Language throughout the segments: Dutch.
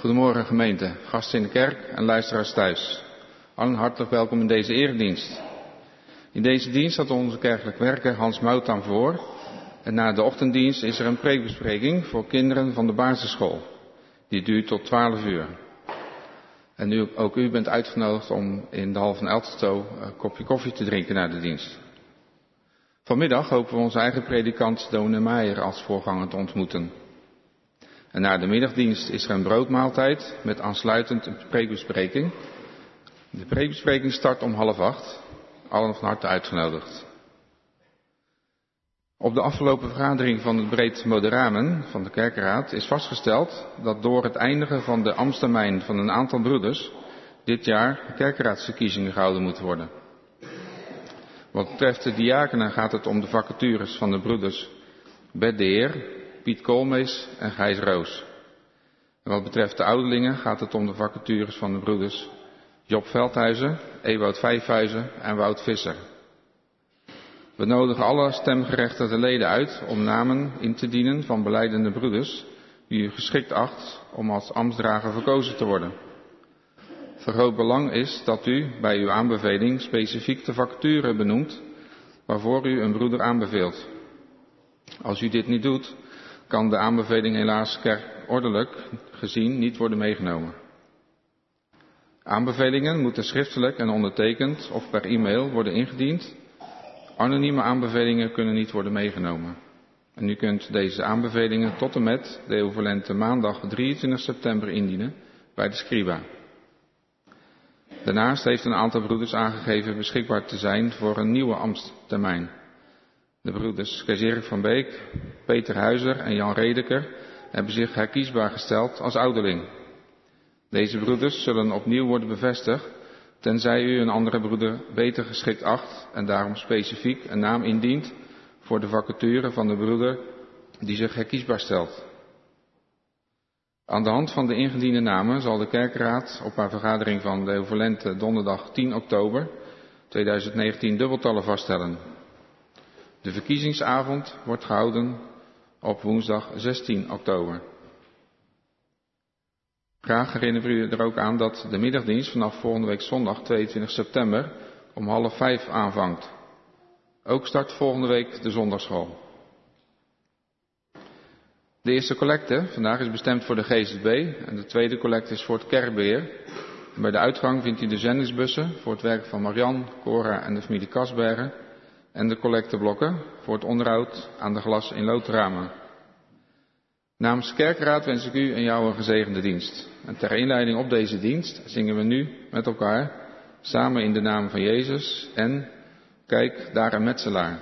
Goedemorgen gemeente, gasten in de kerk en luisteraars thuis. Allen hartelijk welkom in deze eredienst. In deze dienst had onze kerkelijk werker Hans Moutam voor. En na de ochtenddienst is er een preekbespreking voor kinderen van de basisschool. Die duurt tot 12 uur. En ook u bent uitgenodigd om in de hal van Elsterto een kopje koffie te drinken na de dienst. Vanmiddag hopen we onze eigen predikant Dominee Meijer als voorganger te ontmoeten. En na de middagdienst is er een broodmaaltijd met aansluitend een preekbespreking. De preekbespreking start om 7:30. Allen van harte uitgenodigd. Op de afgelopen vergadering van het Breed Moderamen van de Kerkenraad is vastgesteld dat door het eindigen van de ambtstermijn van een aantal broeders dit jaar kerkenraadsverkiezingen gehouden moeten worden. Wat betreft de diakenen gaat het om de vacatures van de broeders Bert de Heer, Piet Koolmees en Gijs Roos. En wat betreft de ouderlingen gaat het om de vacatures van de broeders Job Veldhuizen, Ewout Vijfhuizen en Wout Visser. We nodigen alle stemgerechtigde leden uit om namen in te dienen van belijdende broeders die u geschikt acht om als ambtsdrager verkozen te worden. Van groot belang is dat u bij uw aanbeveling specifiek de vacature benoemt waarvoor u een broeder aanbeveelt. Als u dit niet doet, kan de aanbeveling helaas kerkordelijk gezien niet worden meegenomen. Aanbevelingen moeten schriftelijk en ondertekend of per e-mail worden ingediend. Anonieme aanbevelingen kunnen niet worden meegenomen. En u kunt deze aanbevelingen tot en met de equivalente maandag 23 september indienen bij de Scriba. Daarnaast heeft een aantal broeders aangegeven beschikbaar te zijn voor een nieuwe ambtstermijn. De broeders Kees-Erik van Beek, Peter Huizer en Jan Redeker hebben zich herkiesbaar gesteld als ouderling. Deze broeders zullen opnieuw worden bevestigd, tenzij u een andere broeder beter geschikt acht en daarom specifiek een naam indient voor de vacature van de broeder die zich herkiesbaar stelt. Aan de hand van de ingediende namen zal de kerkraad op haar vergadering van de equivalente donderdag 10 oktober 2019 dubbeltallen vaststellen. De verkiezingsavond wordt gehouden op woensdag 16 oktober. Graag herinneren we u er ook aan dat de middagdienst vanaf volgende week zondag 22 september om 4:30 aanvangt. Ook start volgende week de zondagsschool. De eerste collecte vandaag is bestemd voor de GZB en de tweede collecte is voor het kerkbeheer. En bij de uitgang vindt u de zendingsbussen voor het werk van Marian, Cora en de familie Kasbergen en de collecteblokken voor het onderhoud aan de glas- in loodramen. Namens de kerkraad wens ik u en jou een gezegende dienst. En ter inleiding op deze dienst zingen we nu met elkaar samen in de naam van Jezus en kijk daar een metselaar.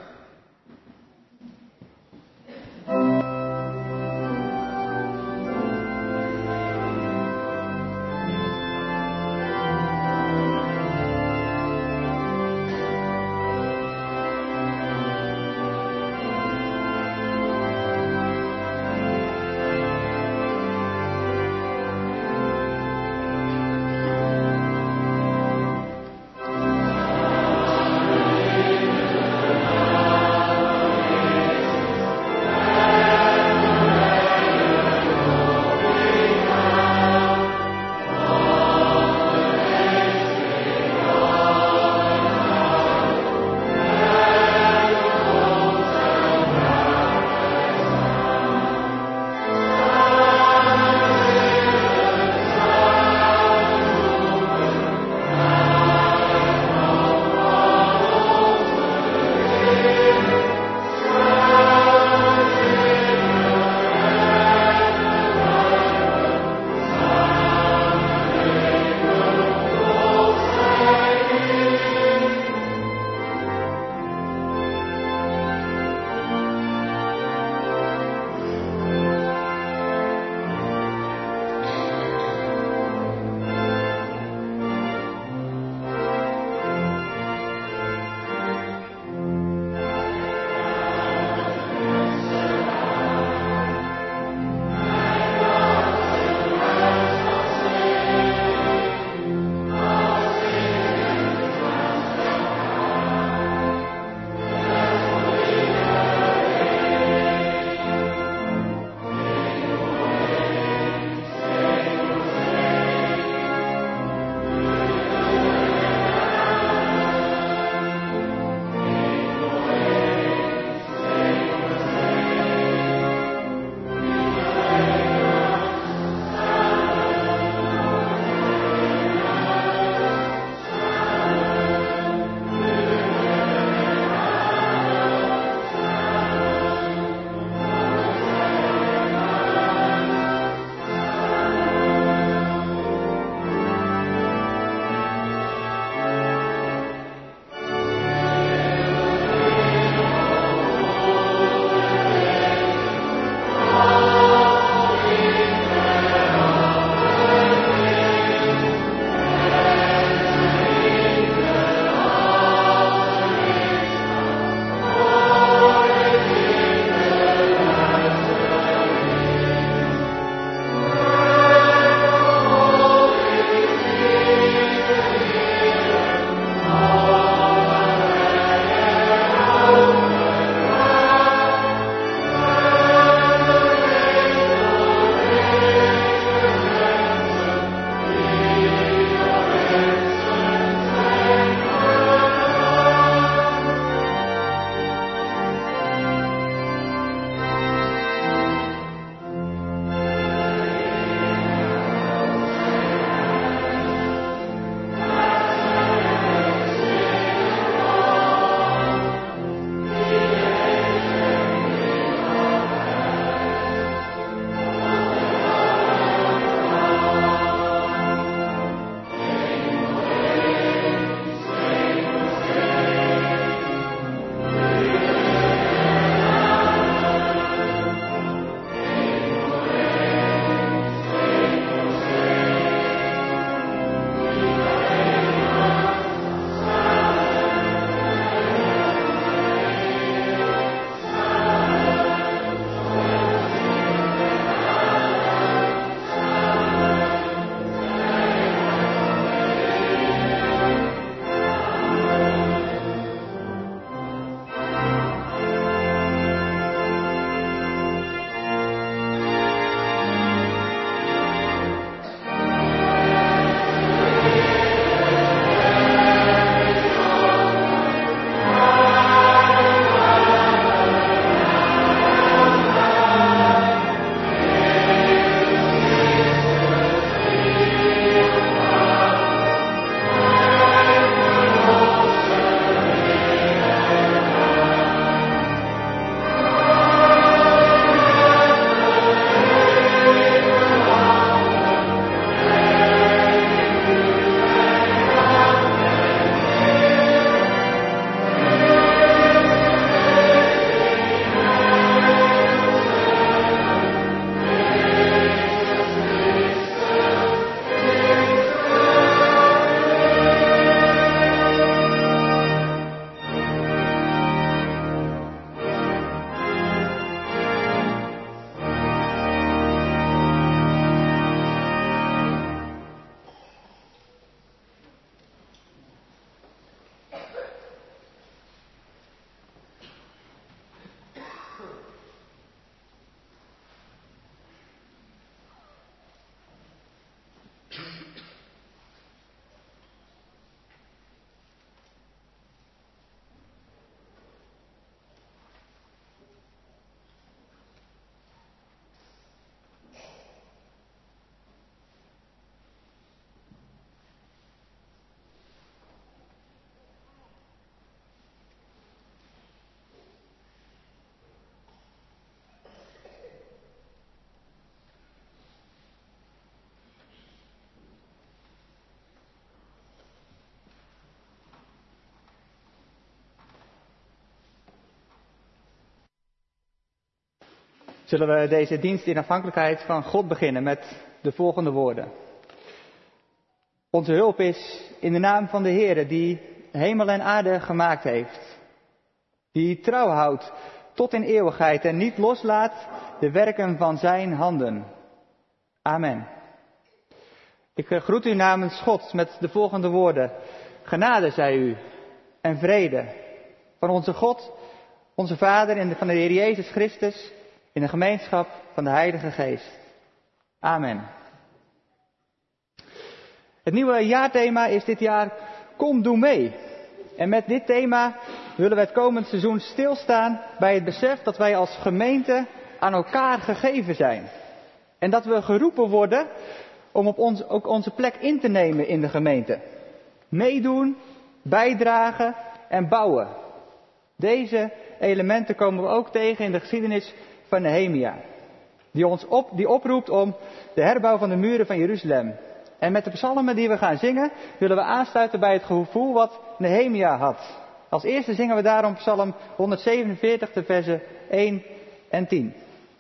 zullen we deze dienst in afhankelijkheid van God beginnen met de volgende woorden. Onze hulp is in de naam van de Heere die hemel en aarde gemaakt heeft. Die trouw houdt tot in eeuwigheid en niet loslaat de werken van zijn handen. Amen. Ik groet u namens God met de volgende woorden. Genade zij u en vrede van onze God, onze Vader en van de Heer Jezus Christus in de gemeenschap van de Heilige Geest. Amen. Het nieuwe jaarthema is dit jaar Kom doe mee. En met dit thema willen we het komend seizoen stilstaan bij het besef dat wij als gemeente aan elkaar gegeven zijn. En dat we geroepen worden om ook onze plek in te nemen in de gemeente. Meedoen, bijdragen en bouwen. Deze elementen komen we ook tegen in de geschiedenis van Nehemia. Die oproept om de herbouw van de muren van Jeruzalem. En met de psalmen die we gaan zingen, willen we aansluiten bij het gevoel wat Nehemia had. Als eerste zingen we daarom psalm 147, de versen 1 en 10.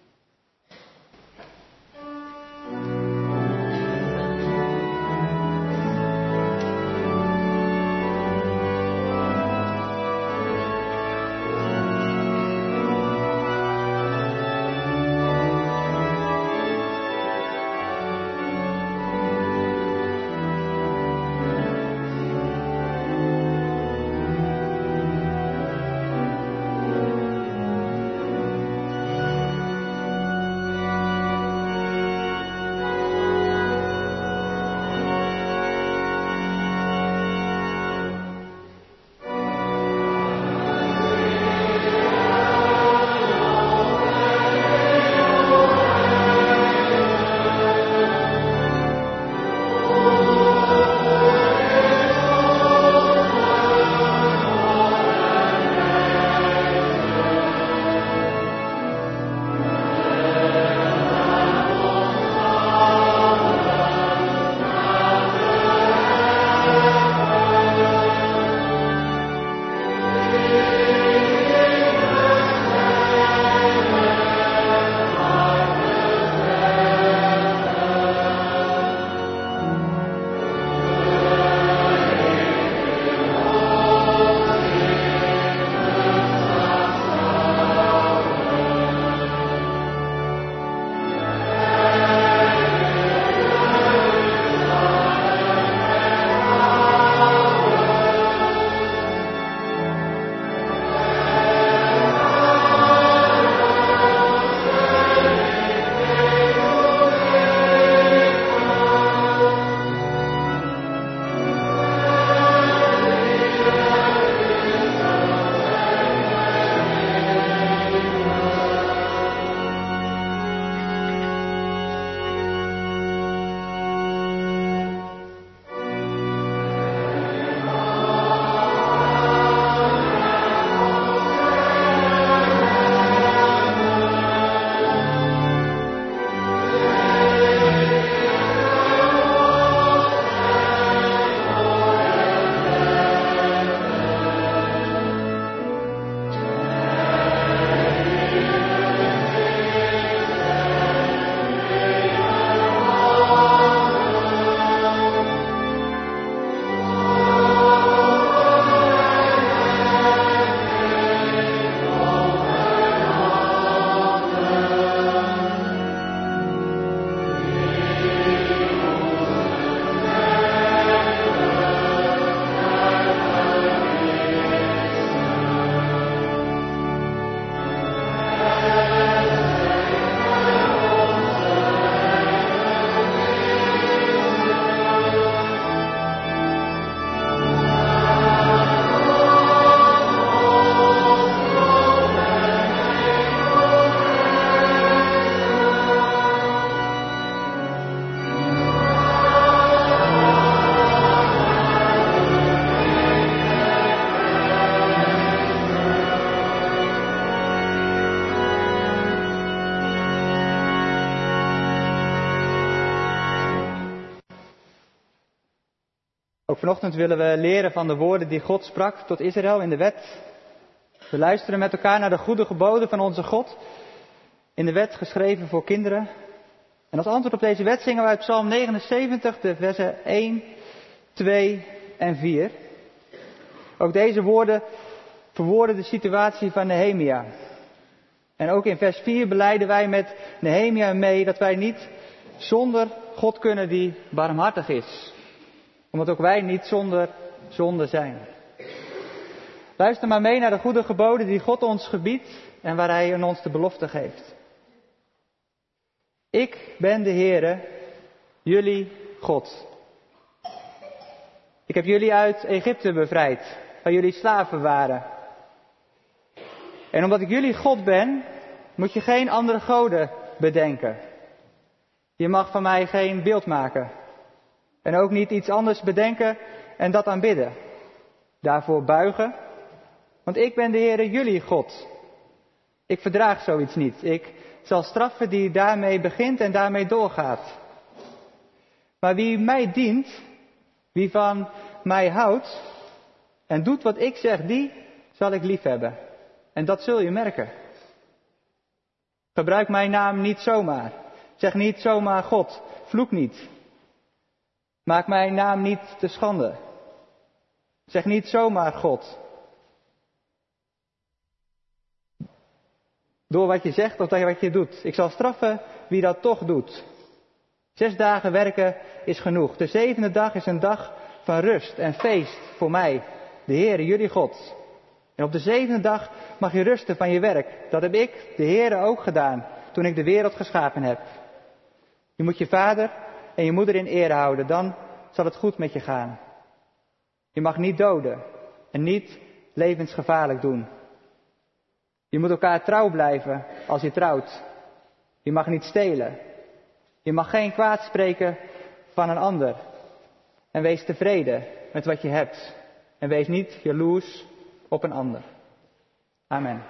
Ook vanochtend willen we leren van de woorden die God sprak tot Israël in de wet. We luisteren met elkaar naar de goede geboden van onze God. in de wet geschreven voor kinderen. En als antwoord op deze wet zingen wij uit Psalm 79, de versen 1, 2 en 4. Ook deze woorden verwoorden de situatie van Nehemia. En ook in vers 4 belijden wij met Nehemia mee dat wij niet zonder God kunnen die barmhartig is. Omdat ook wij niet zonder zonde zijn. Luister maar mee naar de goede geboden die God ons gebiedt en waar Hij aan ons de belofte geeft. Ik ben de Heere, jullie God. Ik heb jullie uit Egypte bevrijd, waar jullie slaven waren. En omdat ik jullie God ben, moet je geen andere goden bedenken. Je mag van mij geen beeld maken. En ook niet iets anders bedenken en dat aanbidden. Daarvoor buigen. Want ik ben de Heere, jullie God. Ik verdraag zoiets niet. Ik zal straffen die daarmee begint en daarmee doorgaat. Maar wie mij dient, wie van mij houdt en doet wat ik zeg, die zal ik liefhebben. En dat zul je merken. Gebruik mijn naam niet zomaar. Zeg niet zomaar God. Vloek niet. Maak mijn naam niet te schande. Zeg niet zomaar God. Door wat je zegt of wat je doet. Ik zal straffen wie dat toch doet. 6 dagen werken is genoeg. De 7e dag is een dag van rust en feest voor mij, de Heere, jullie God. En op de 7e dag mag je rusten van je werk. Dat heb ik, de Heere, ook gedaan toen ik de wereld geschapen heb. Je moet je vader en je moeder in ere houden, dan zal het goed met je gaan. Je mag niet doden en niet levensgevaarlijk doen. Je moet elkaar trouw blijven als je trouwt. Je mag niet stelen. Je mag geen kwaad spreken van een ander. En wees tevreden met wat je hebt. En wees niet jaloers op een ander. Amen.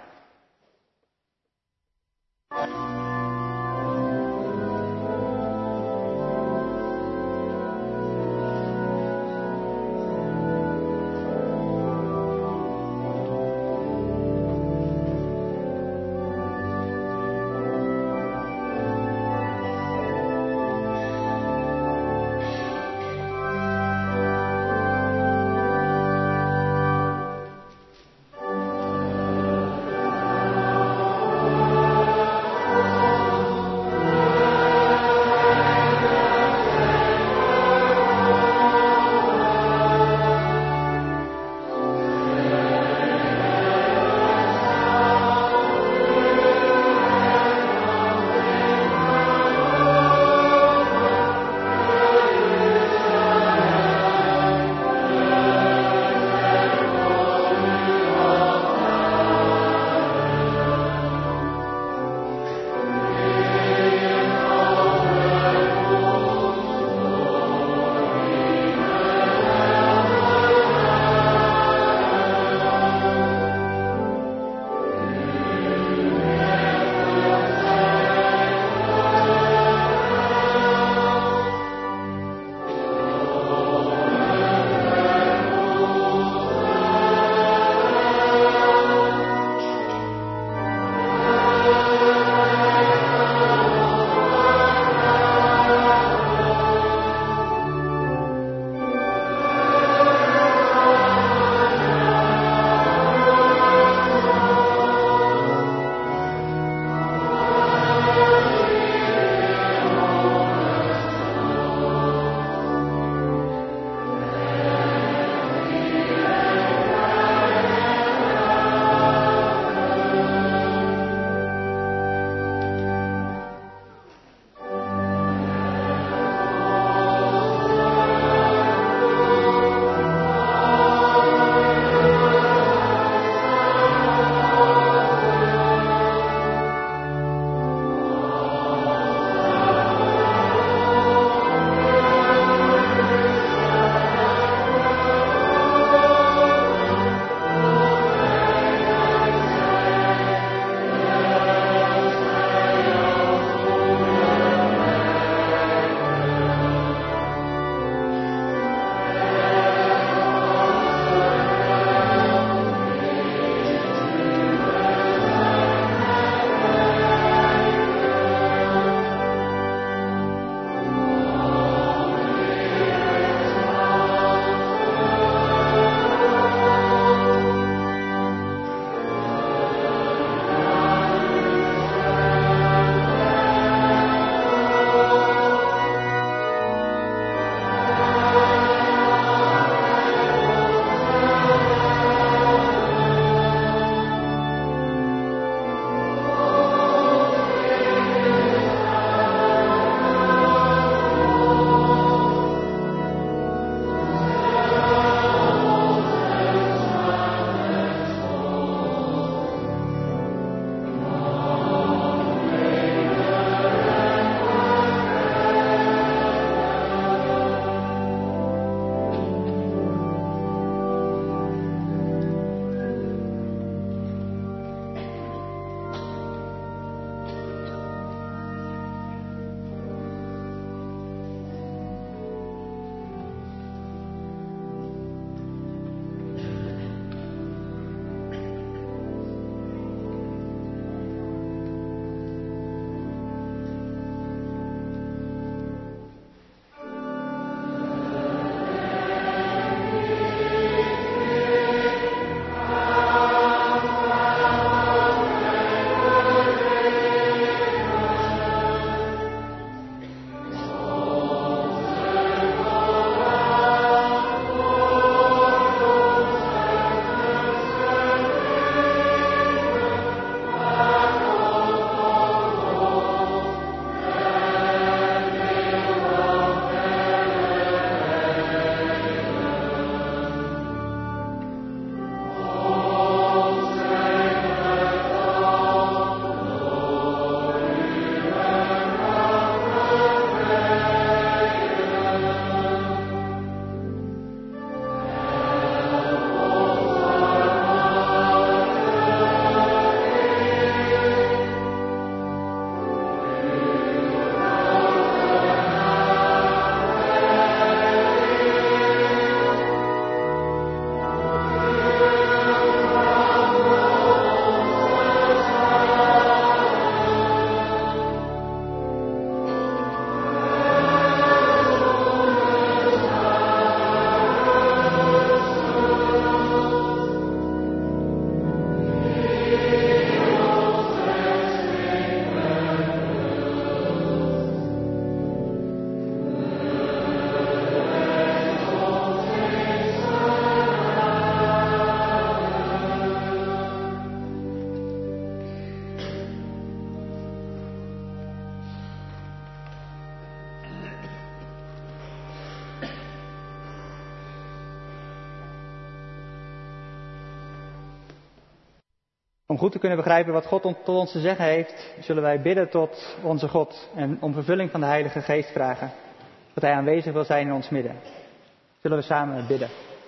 Om goed te kunnen begrijpen wat God tot ons te zeggen heeft, zullen wij bidden tot onze God en om vervulling van de Heilige Geest vragen. Dat Hij aanwezig wil zijn in ons midden. Zullen we samen bidden.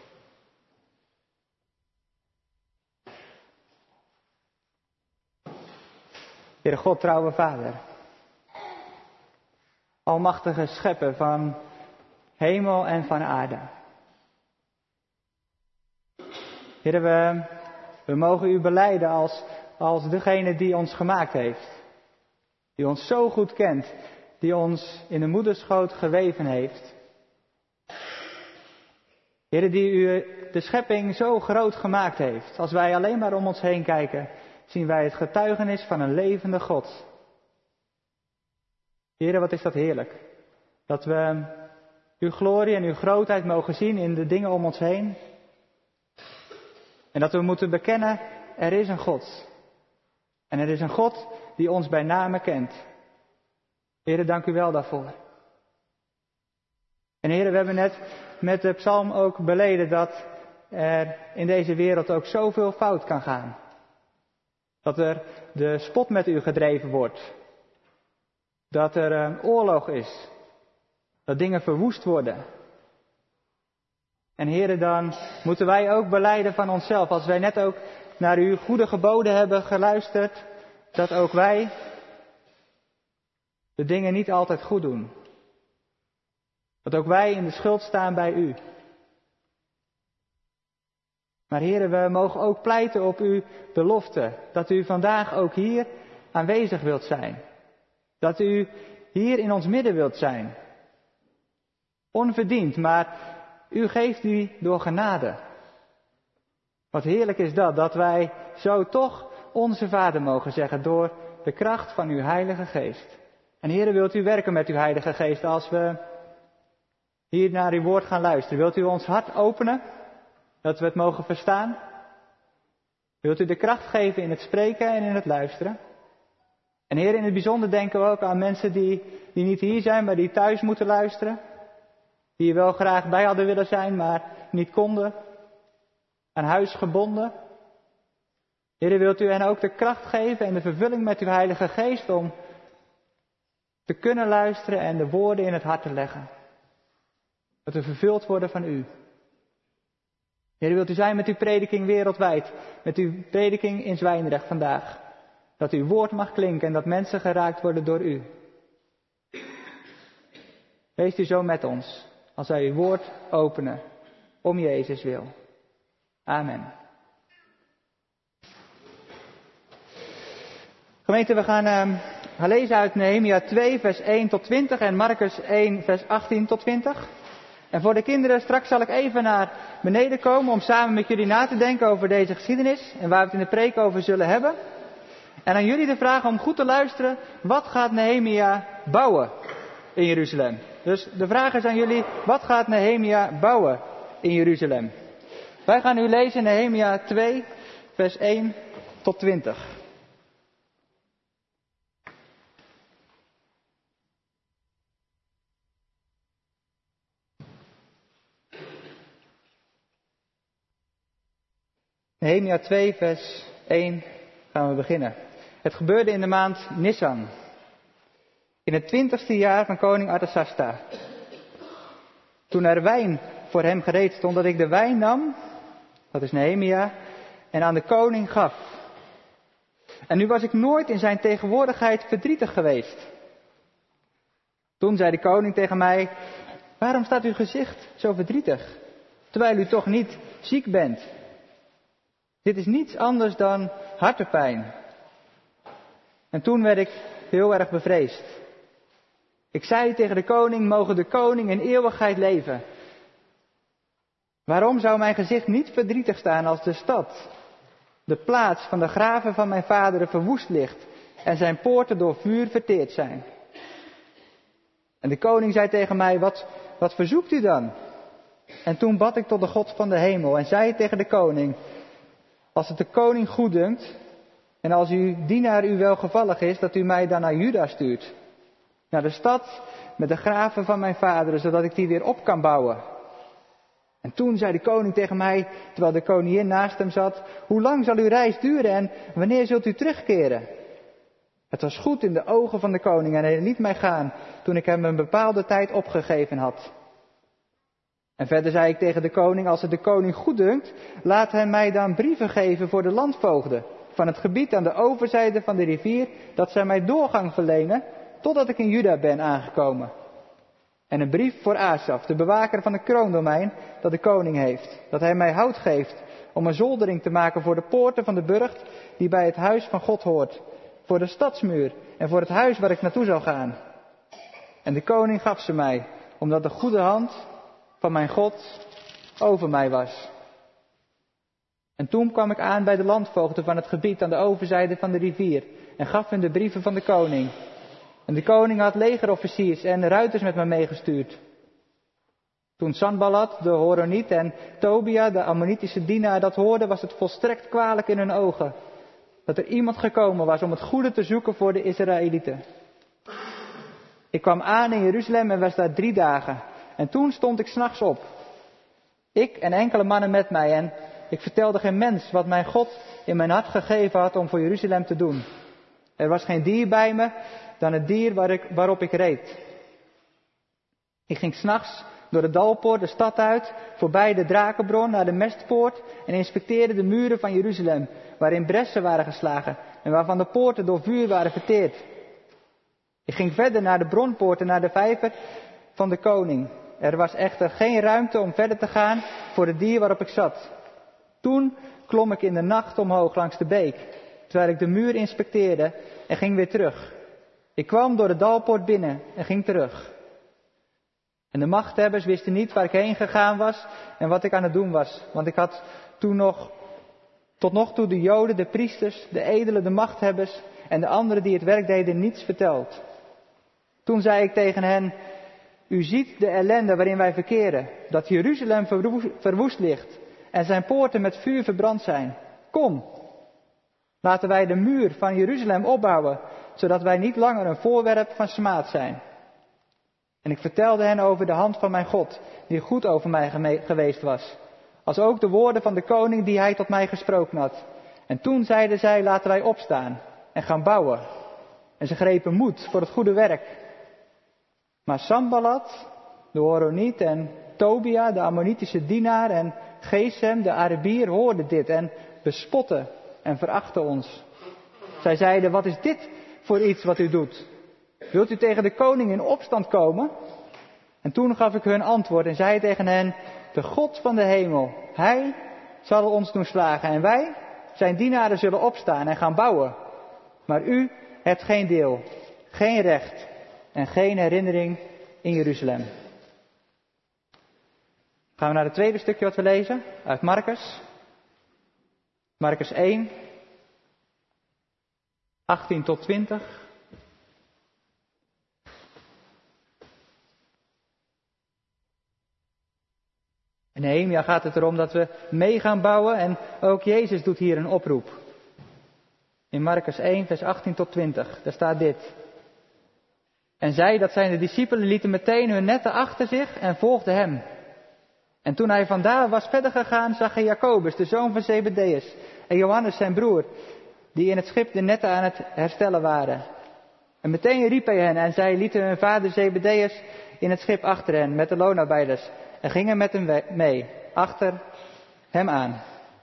Heere God, trouwe Vader. Almachtige schepper van hemel en van aarde. Heere, we mogen u belijden als degene die ons gemaakt heeft. Die ons zo goed kent. Die ons in de moederschoot geweven heeft. Heere, die u de schepping zo groot gemaakt heeft. Als wij alleen maar om ons heen kijken, zien wij het getuigenis van een levende God. Heere, wat is dat heerlijk. Dat we uw glorie en uw grootheid mogen zien in de dingen om ons heen. En dat we moeten bekennen, er is een God. En er is een God die ons bij name kent. Heere, dank u wel daarvoor. En Heere, we hebben net met de psalm ook beleden dat er in deze wereld ook zoveel fout kan gaan. Dat er de spot met u gedreven wordt. Dat er een oorlog is. Dat dingen verwoest worden. En Heere, dan moeten wij ook belijden van onszelf. Als wij net ook naar uw goede geboden hebben geluisterd. Dat ook wij de dingen niet altijd goed doen. Dat ook wij in de schuld staan bij u. Maar Heere, we mogen ook pleiten op uw belofte. Dat u vandaag ook hier aanwezig wilt zijn. Dat u hier in ons midden wilt zijn. Onverdiend, maar u geeft die door genade. Wat heerlijk is dat wij zo toch onze Vader mogen zeggen door de kracht van uw Heilige Geest. En Heere, wilt u werken met uw Heilige Geest als we hier naar uw woord gaan luisteren? Wilt u ons hart openen, dat we het mogen verstaan? Wilt u de kracht geven in het spreken en in het luisteren? En Heer, in het bijzonder denken we ook aan mensen die niet hier zijn, maar die thuis moeten luisteren. Die er wel graag bij hadden willen zijn, maar niet konden. Aan huis gebonden. Heer, wilt u hen ook de kracht geven en de vervulling met uw Heilige Geest om te kunnen luisteren en de woorden in het hart te leggen. Dat we vervuld worden van u. Heer, wilt u zijn met uw prediking wereldwijd. Met uw prediking in Zwijndrecht vandaag. Dat uw woord mag klinken en dat mensen geraakt worden door u. Wees u zo met ons. Als wij uw woord openen. Om Jezus wil. Amen. Gemeente, we gaan lezen uit Nehemia 2 vers 1 tot 20 en Markus 1 vers 18 tot 20. En voor de kinderen, straks zal ik even naar beneden komen om samen met jullie na te denken over deze geschiedenis. En waar we het in de preek over zullen hebben. En aan jullie de vraag om goed te luisteren, wat gaat Nehemia bouwen in Jeruzalem? Dus de vraag is aan jullie, wat gaat Nehemia bouwen in Jeruzalem? Wij gaan nu lezen Nehemia 2 vers 1 tot 20. Nehemia 2 vers 1 gaan we beginnen. Het gebeurde in de maand Nisan. In het 20ste jaar van koning Artasasta. Toen er wijn voor hem gereed stond, dat ik de wijn nam, dat is Nehemia, en aan de koning gaf. En nu was ik nooit in zijn tegenwoordigheid verdrietig geweest. Toen zei de koning tegen mij, waarom staat uw gezicht zo verdrietig, terwijl u toch niet ziek bent? Dit is niets anders dan hartepijn. En toen werd ik heel erg bevreesd. Ik zei tegen de koning, mogen de koning in eeuwigheid leven. Waarom zou mijn gezicht niet verdrietig staan als de stad, de plaats van de graven van mijn vaderen verwoest ligt en zijn poorten door vuur verteerd zijn? En de koning zei tegen mij, wat verzoekt u dan? En toen bad ik tot de God van de hemel en zei tegen de koning, als het de koning goeddunkt en als uw dienaar u welgevallig is, dat u mij dan naar Juda stuurt. Naar de stad met de graven van mijn vaderen, zodat ik die weer op kan bouwen. En toen zei de koning tegen mij, terwijl de koningin naast hem zat, hoe lang zal uw reis duren en wanneer zult u terugkeren? Het was goed in de ogen van de koning en hij liet mij gaan toen ik hem een bepaalde tijd opgegeven had. En verder zei ik tegen de koning, als het de koning goeddunkt, laat hij mij dan brieven geven voor de landvoogden van het gebied aan de overzijde van de rivier, dat zij mij doorgang verlenen totdat ik in Juda ben aangekomen. En een brief voor Asaf, de bewaker van het kroondomein dat de koning heeft, dat hij mij hout geeft om een zoldering te maken voor de poorten van de burcht die bij het huis van God hoort, voor de stadsmuur en voor het huis waar ik naartoe zal gaan. En de koning gaf ze mij, omdat de goede hand van mijn God over mij was. En toen kwam ik aan bij de landvoogden van het gebied aan de overzijde van de rivier en gaf hun de brieven van de koning. En de koning had legerofficiers en ruiters met me meegestuurd. Toen Sanballat, de Horoniet, en Tobia, de Ammonitische dienaar, dat hoorden, was het volstrekt kwalijk in hun ogen. Dat er iemand gekomen was om het goede te zoeken voor de Israëlieten. Ik kwam aan in Jeruzalem en was daar 3 dagen. En toen stond ik 's nachts op. Ik en enkele mannen met mij. En ik vertelde geen mens wat mijn God in mijn hart gegeven had om voor Jeruzalem te doen. Er was geen dier bij me dan het dier waarop ik reed. Ik ging 's nachts door de Dalpoort de stad uit, voorbij de Drakenbron naar de Mestpoort en inspecteerde de muren van Jeruzalem, waarin bressen waren geslagen en waarvan de poorten door vuur waren verteerd. Ik ging verder naar de bronpoort en naar de vijver van de koning. Er was echter geen ruimte om verder te gaan voor het dier waarop ik zat. Toen klom ik in de nacht omhoog langs de beek, terwijl ik de muur inspecteerde en ging weer terug. Ik kwam door de Dalpoort binnen en ging terug. En de machthebbers wisten niet waar ik heen gegaan was en wat ik aan het doen was. Want ik had tot nog toe de Joden, de priesters, de edelen, de machthebbers en de anderen die het werk deden niets verteld. Toen zei ik tegen hen, u ziet de ellende waarin wij verkeren, dat Jeruzalem verwoest ligt en zijn poorten met vuur verbrand zijn. Kom, laten wij de muur van Jeruzalem opbouwen, zodat wij niet langer een voorwerp van smaad zijn. En ik vertelde hen over de hand van mijn God, die goed over mij geweest was. Als ook de woorden van de koning die hij tot mij gesproken had. En toen zeiden zij, laten wij opstaan en gaan bouwen. En ze grepen moed voor het goede werk. Maar Sanballat, de Horoniet, en Tobia, de Ammonitische dienaar, en Gesem, de Arabier, hoorden dit en bespotten en verachten ons. Zij zeiden, wat is dit voor iets wat u doet? Wilt u tegen de koning in opstand komen? En toen gaf ik hun antwoord en zei tegen hen, de God van de hemel, hij zal ons doen slagen en wij, zijn dienaren, zullen opstaan en gaan bouwen. Maar u hebt geen deel, geen recht en geen herinnering in Jeruzalem. Gaan we naar het tweede stukje wat we lezen uit Markus. Markus 1, 18 tot 20. In Nehemia gaat het erom dat we mee gaan bouwen en ook Jezus doet hier een oproep. In Markus 1, vers 18 tot 20, daar staat dit. En zij, dat zijn de discipelen, lieten meteen hun netten achter zich en volgden hem. En toen hij vandaar was verder gegaan, zag hij Jacobus, de zoon van Zebedeus, en Johannes zijn broer, die in het schip de netten aan het herstellen waren. En meteen riep hij hen en zij lieten hun vader Zebedeus in het schip achter hen met de loonarbeiders en gingen met hem mee, achter hem aan.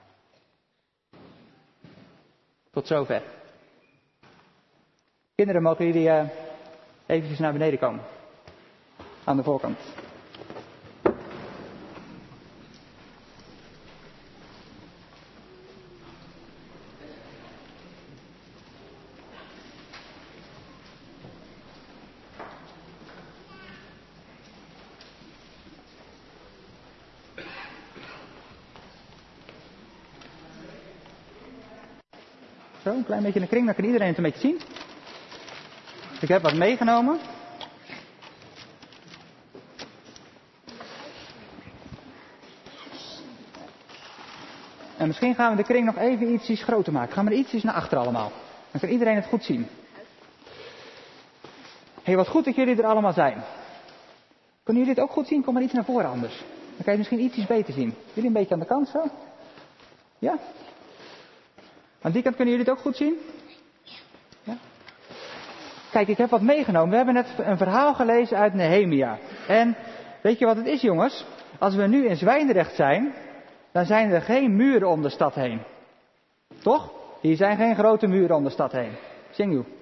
Tot zover. Kinderen, mogen jullie eventjes naar beneden komen. Aan de voorkant. Zo, een klein beetje in de kring, dan kan iedereen het een beetje zien. Ik heb wat meegenomen. En misschien gaan we de kring nog even ietsjes groter maken. Gaan we er ietsjes naar achter allemaal. Dan kan iedereen het goed zien. Hé, wat goed dat jullie er allemaal zijn. Kunnen jullie het ook goed zien? Kom maar iets naar voren anders. Dan kan je misschien iets beter zien. Jullie een beetje aan de kant zo? Ja? Aan die kant kunnen jullie het ook goed zien? Ja? Kijk, ik heb wat meegenomen. We hebben net een verhaal gelezen uit Nehemia. En weet je wat het is, jongens? Als we nu in Zwijndrecht zijn, dan zijn er geen muren om de stad heen. Toch? Hier zijn geen grote muren om de stad heen. Zing u.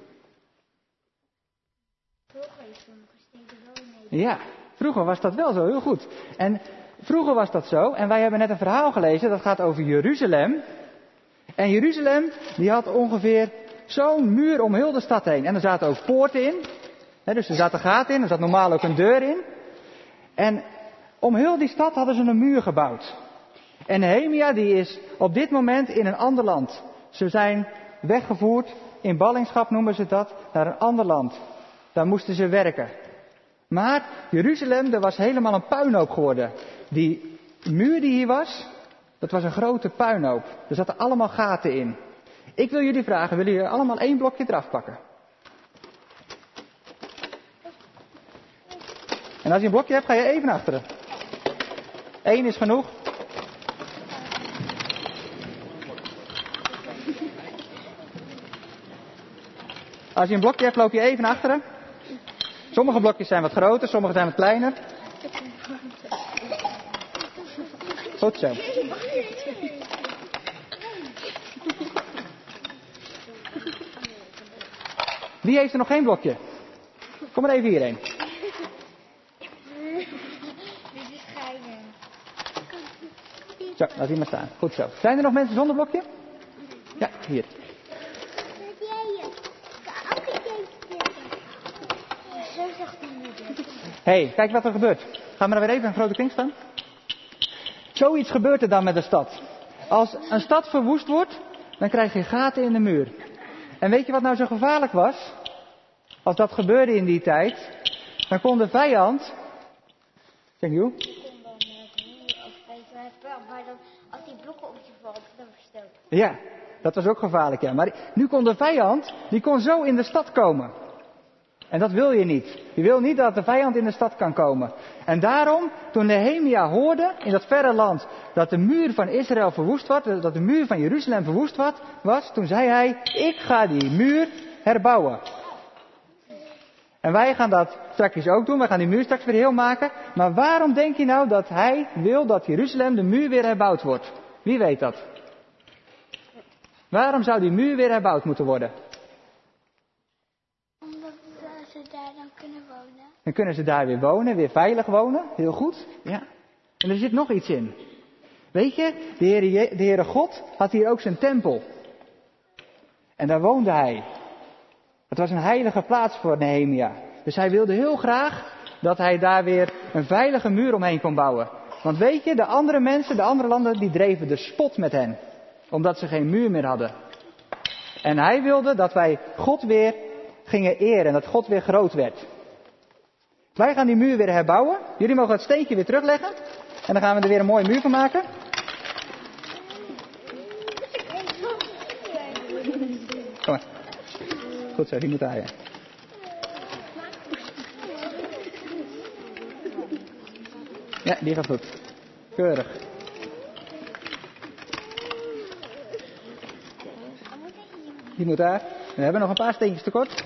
Ja, vroeger was dat wel zo, heel goed. En vroeger was dat zo. En wij hebben net een verhaal gelezen, dat gaat over Jeruzalem. En Jeruzalem, die had ongeveer zo'n muur om heel de stad heen. En er zaten ook poorten in. Dus er zaten gaten in, er zat normaal ook een deur in. En om heel die stad hadden ze een muur gebouwd. En Nehemia, die is op dit moment in een ander land. Ze zijn weggevoerd, in ballingschap noemen ze dat, naar een ander land. Daar moesten ze werken. Maar Jeruzalem, dat was helemaal een puinhoop geworden. Die muur die hier was, dat was een grote puinhoop. Er zaten allemaal gaten in. Ik wil jullie vragen, willen jullie allemaal 1 blokje eraf pakken? En als je een blokje hebt, ga je even naar achteren. 1 is genoeg. Als je een blokje hebt, loop je even naar achteren. Sommige blokjes zijn wat groter, sommige zijn wat kleiner. Goed zo. Wie heeft er nog geen blokje? Kom maar even hierheen. Zo, laat die maar staan. Goed zo. Zijn er nog mensen zonder blokje? Ja, hier. Hé, kijk wat er gebeurt. Gaan we er weer even een grote kring staan? Zoiets gebeurt er dan met een stad. Als een stad verwoest wordt, dan krijg je gaten in de muur. En weet je wat nou zo gevaarlijk was? Als dat gebeurde in die tijd, dan kon de vijand... Zeg je? Als die blokken op je valt, dan verstoot. Ja, dat was ook gevaarlijk, ja. Maar nu kon de vijand, die kon zo in de stad komen. En dat wil je niet. Je wil niet dat de vijand in de stad kan komen. En daarom, toen Nehemia hoorde in dat verre land dat de muur van Israël verwoest was, dat de muur van Jeruzalem verwoest was, toen zei hij, ik ga die muur herbouwen. En wij gaan dat straks ook doen, wij gaan die muur straks weer heel maken. Maar waarom denk je nou dat hij wil dat Jeruzalem, de muur, weer herbouwd wordt? Wie weet dat? Waarom zou die muur weer herbouwd moeten worden? Omdat ze daar dan kunnen wonen. Dan kunnen ze daar weer wonen, weer veilig wonen. Heel goed. Ja. En er zit nog iets in. Weet je, de Heere God had hier ook zijn tempel. En daar woonde hij. Het was een heilige plaats voor Nehemia. Dus hij wilde heel graag dat hij daar weer een veilige muur omheen kon bouwen. Want weet je, de andere mensen, de andere landen, die dreven de spot met hen. Omdat ze geen muur meer hadden. En hij wilde dat wij God weer gingen eren en dat God weer groot werd. Wij gaan die muur weer herbouwen. Jullie mogen het steentje weer terugleggen. En dan gaan we er weer een mooie muur van maken. Kom maar. Goed zo, die moet daar, ja. Ja, die gaat goed. Keurig. Die moet daar. We hebben nog een paar steentjes tekort.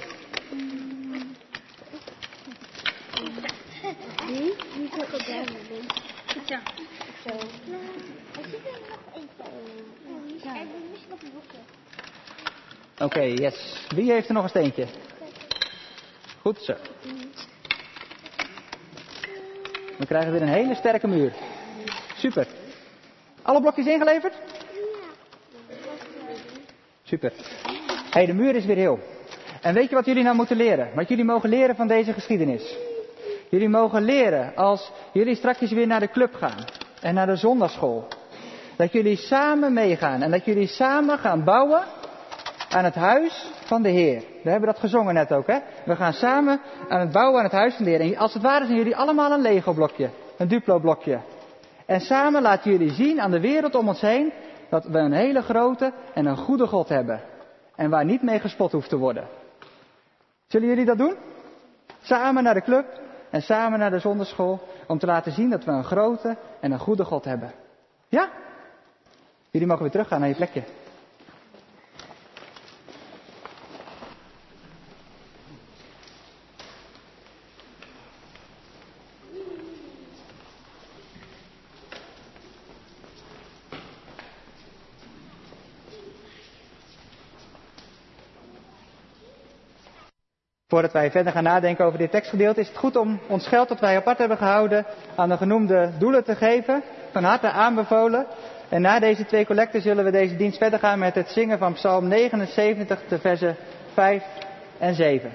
Oké, yes. Wie heeft er nog een steentje? Goed zo. We krijgen weer een hele sterke muur. Super. Alle blokjes ingeleverd? Super. Hé, de muur is weer heel. En weet je wat jullie nou moeten leren? Wat jullie mogen leren van deze geschiedenis? Jullie mogen leren als jullie straks weer naar de club gaan. En naar de zondagschool. Dat jullie samen meegaan. En dat jullie samen gaan bouwen aan het huis van de Heer. We hebben dat gezongen net ook, hè? We gaan samen aan het bouwen aan het huis van de Heer. En als het ware zijn jullie allemaal een Lego-blokje. Een Duplo-blokje. En samen laten jullie zien aan de wereld om ons heen dat we een hele grote en een goede God hebben. En waar niet mee gespot hoeft te worden. Zullen jullie dat doen? Samen naar de club en samen naar de zondagschool. om te laten zien dat we een grote en een goede God hebben. Ja? Jullie mogen weer teruggaan naar je plekje. Voordat wij verder gaan nadenken over dit tekstgedeelte, is het goed om ons geld dat wij apart hebben gehouden aan de genoemde doelen te geven. Van harte aanbevolen. En na deze 2 collecten zullen we deze dienst verder gaan met het zingen van Psalm 79, de versen 5 en 7.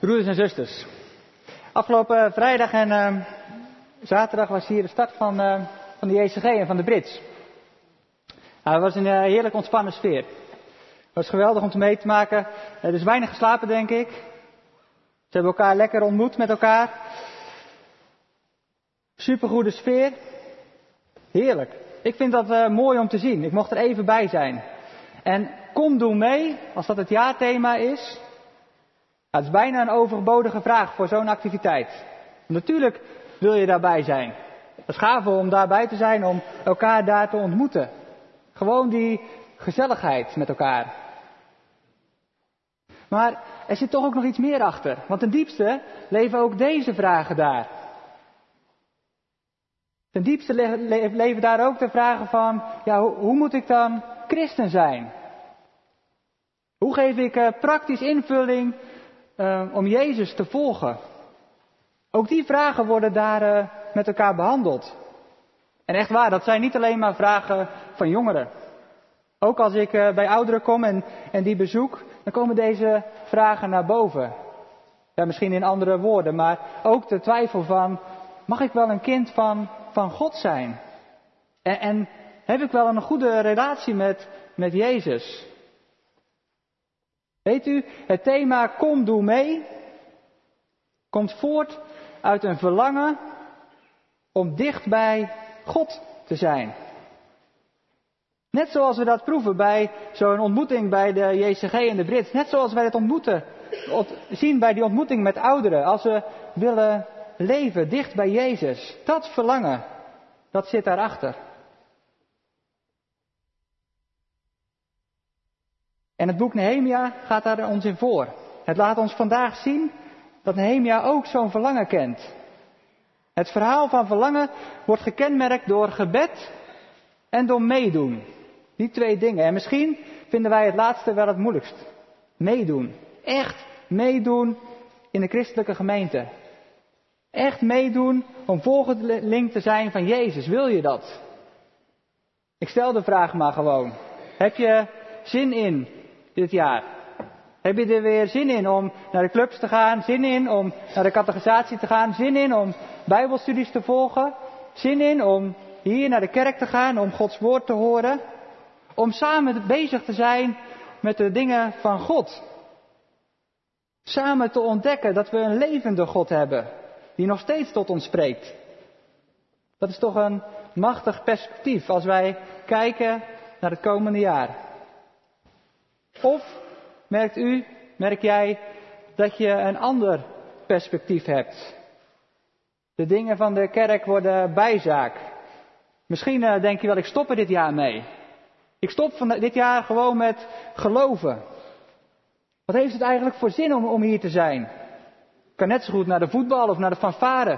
Broeders en zusters, afgelopen vrijdag en zaterdag was hier de start van de JCG en van de Brits. Het was een heerlijk ontspannen sfeer. Het was geweldig om mee te maken. Er is weinig geslapen, denk ik. Ze hebben elkaar lekker ontmoet met elkaar. Supergoede sfeer. Heerlijk. Ik vind dat mooi om te zien. Ik mocht er even bij zijn. En kom doe mee, als dat het jaarthema is. Het is bijna een overbodige vraag voor zo'n activiteit. Natuurlijk wil je daarbij zijn. Het is gaaf om daarbij te zijn, om elkaar daar te ontmoeten. Gewoon die gezelligheid met elkaar. Maar er zit toch ook nog iets meer achter. Want ten diepste leven ook deze vragen daar. Ten diepste leven daar ook de vragen van, ja, hoe moet ik dan christen zijn? Hoe geef ik praktisch invulling om Jezus te volgen? Ook die vragen worden daar met elkaar behandeld. En echt waar, dat zijn niet alleen maar vragen van jongeren. Ook als ik bij ouderen kom en die bezoek, dan komen deze vragen naar boven. Ja, misschien in andere woorden, maar ook de twijfel van, mag ik wel een kind van God zijn? En heb ik wel een goede relatie met Jezus? Weet u, het thema Kom doe mee komt voort uit een verlangen om dicht bij God te zijn. Net zoals we dat proeven bij zo'n ontmoeting bij de JCG en de Brits. Net zoals wij het zien bij die ontmoeting met ouderen. Als we willen leven dicht bij Jezus. Dat verlangen, dat zit daarachter. En het boek Nehemia gaat daar ons in voor. Het laat ons vandaag zien dat Nehemia ook zo'n verlangen kent. Het verhaal van verlangen wordt gekenmerkt door gebed en door meedoen. Die twee dingen. En misschien vinden wij het laatste wel het moeilijkst. Meedoen. Echt meedoen in de christelijke gemeente. Echt meedoen om volgeling te zijn van Jezus. Wil je dat? Ik stel de vraag maar gewoon. Heb je zin in dit jaar? Heb je er weer zin in om naar de clubs te gaan? Zin in om naar de catechisatie te gaan? Zin in om bijbelstudies te volgen? Zin in om hier naar de kerk te gaan, om Gods woord te horen? Om samen bezig te zijn met de dingen van God. Samen te ontdekken dat we een levende God hebben, die nog steeds tot ons spreekt. Dat is toch een machtig perspectief als wij kijken naar het komende jaar. Of merk jij dat je een ander perspectief hebt? De dingen van de kerk worden bijzaak. Misschien denk je wel, ik stop er dit jaar mee. Ik stop van dit jaar gewoon met geloven. Wat heeft het eigenlijk voor zin om hier te zijn? Ik kan net zo goed naar de voetbal of naar de fanfare.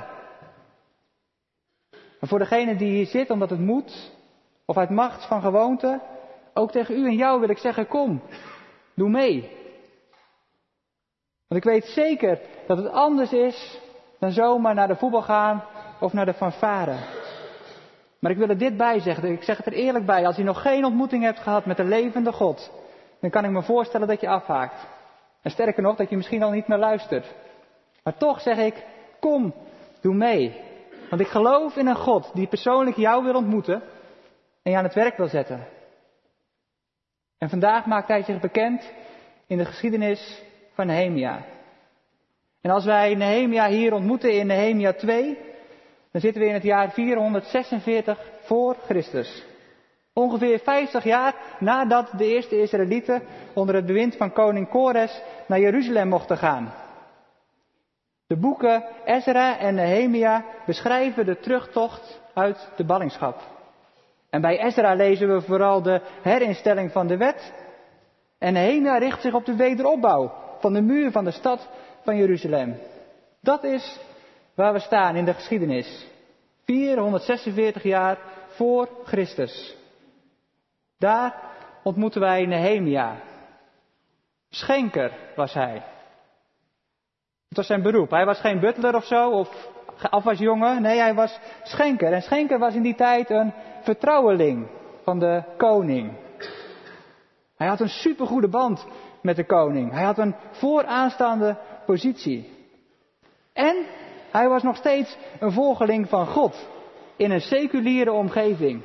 Maar voor degene die hier zit omdat het moet, of uit macht van gewoonte, ook tegen u en jou wil ik zeggen, kom, doe mee. Want ik weet zeker dat het anders is dan zomaar naar de voetbal gaan of naar de fanfare. Maar ik wil er dit bij zeggen, ik zeg het er eerlijk bij, als je nog geen ontmoeting hebt gehad met de levende God, dan kan ik me voorstellen dat je afhaakt. En sterker nog, dat je misschien al niet meer luistert. Maar toch zeg ik, kom, doe mee. Want ik geloof in een God die persoonlijk jou wil ontmoeten en je aan het werk wil zetten. En vandaag maakt hij zich bekend in de geschiedenis van Nehemia. En als wij Nehemia hier ontmoeten in Nehemia 2, dan zitten we in het jaar 446 voor Christus. Ongeveer 50 jaar nadat de eerste Israëlieten onder het bewind van koning Kores naar Jeruzalem mochten gaan. De boeken Ezra en Nehemia beschrijven de terugtocht uit de ballingschap. En bij Ezra lezen we vooral de herinstelling van de wet. En Nehemia richt zich op de wederopbouw van de muur van de stad van Jeruzalem. Dat is waar we staan in de geschiedenis. 446 jaar voor Christus. Daar ontmoeten wij Nehemia. Schenker was hij. Het was zijn beroep. Hij was geen butler of zo, of afwasjongen. Nee, hij was schenker. En schenker was in die tijd een vertrouweling van de koning. Hij had een supergoede band met de koning. Hij had een vooraanstaande positie. En hij was nog steeds een volgeling van God in een seculiere omgeving.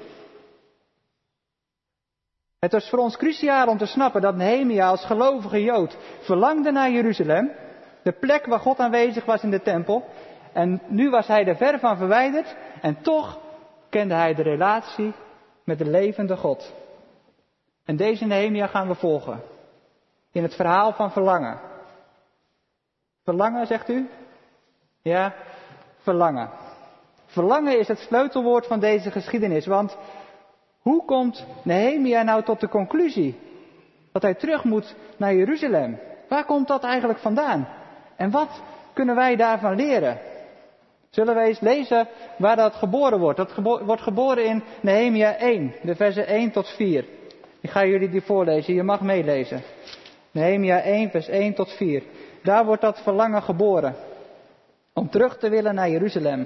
Het was voor ons cruciaal om te snappen dat Nehemia als gelovige Jood verlangde naar Jeruzalem, de plek waar God aanwezig was in de tempel. En nu was hij er ver van verwijderd en toch kende hij de relatie met de levende God. En deze Nehemia gaan we volgen in het verhaal van verlangen. Verlangen, zegt u? Ja, verlangen. Verlangen is het sleutelwoord van deze geschiedenis, want hoe komt Nehemia nou tot de conclusie dat hij terug moet naar Jeruzalem? Waar komt dat eigenlijk vandaan? En wat kunnen wij daarvan leren? Zullen we eens lezen waar dat geboren wordt? Dat wordt geboren in Nehemia 1, de versen 1 tot 4. Ik ga jullie die voorlezen, je mag meelezen. Nehemia 1, vers 1 tot 4. Daar wordt dat verlangen geboren. Om terug te willen naar Jeruzalem.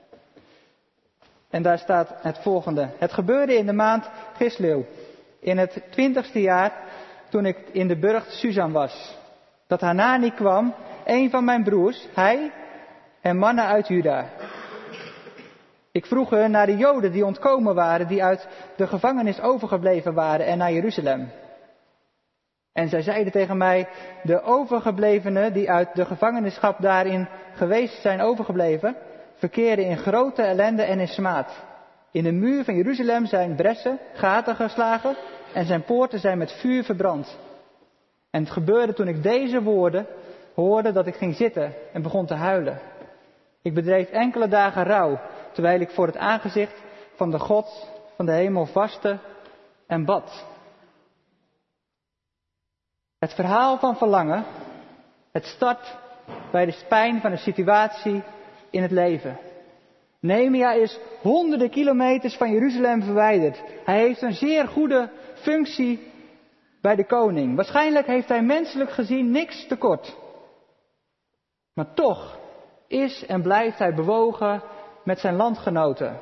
En daar staat het volgende. Het gebeurde in de maand Gislev, in het 20ste jaar, toen ik in de burcht Susan was. Dat Hanani kwam, een van mijn broers, hij en mannen uit Juda. Ik vroeg hen naar de Joden die ontkomen waren, die uit de gevangenis overgebleven waren en naar Jeruzalem. En zij zeiden tegen mij, de overgeblevenen die uit de gevangenschap daarin geweest zijn overgebleven, verkeren in grote ellende en in smaad. In de muur van Jeruzalem zijn bressen, gaten geslagen en zijn poorten zijn met vuur verbrand. En het gebeurde toen ik deze woorden hoorde dat ik ging zitten en begon te huilen. Ik bedreef enkele dagen rouw, terwijl ik voor het aangezicht van de God van de hemel vastte en bad. Het verhaal van verlangen, het start bij de pijn van een situatie in het leven. Nehemia is honderden kilometers van Jeruzalem verwijderd. Hij heeft een zeer goede functie bij de koning. Waarschijnlijk heeft hij menselijk gezien niks tekort. Maar toch is en blijft hij bewogen met zijn landgenoten.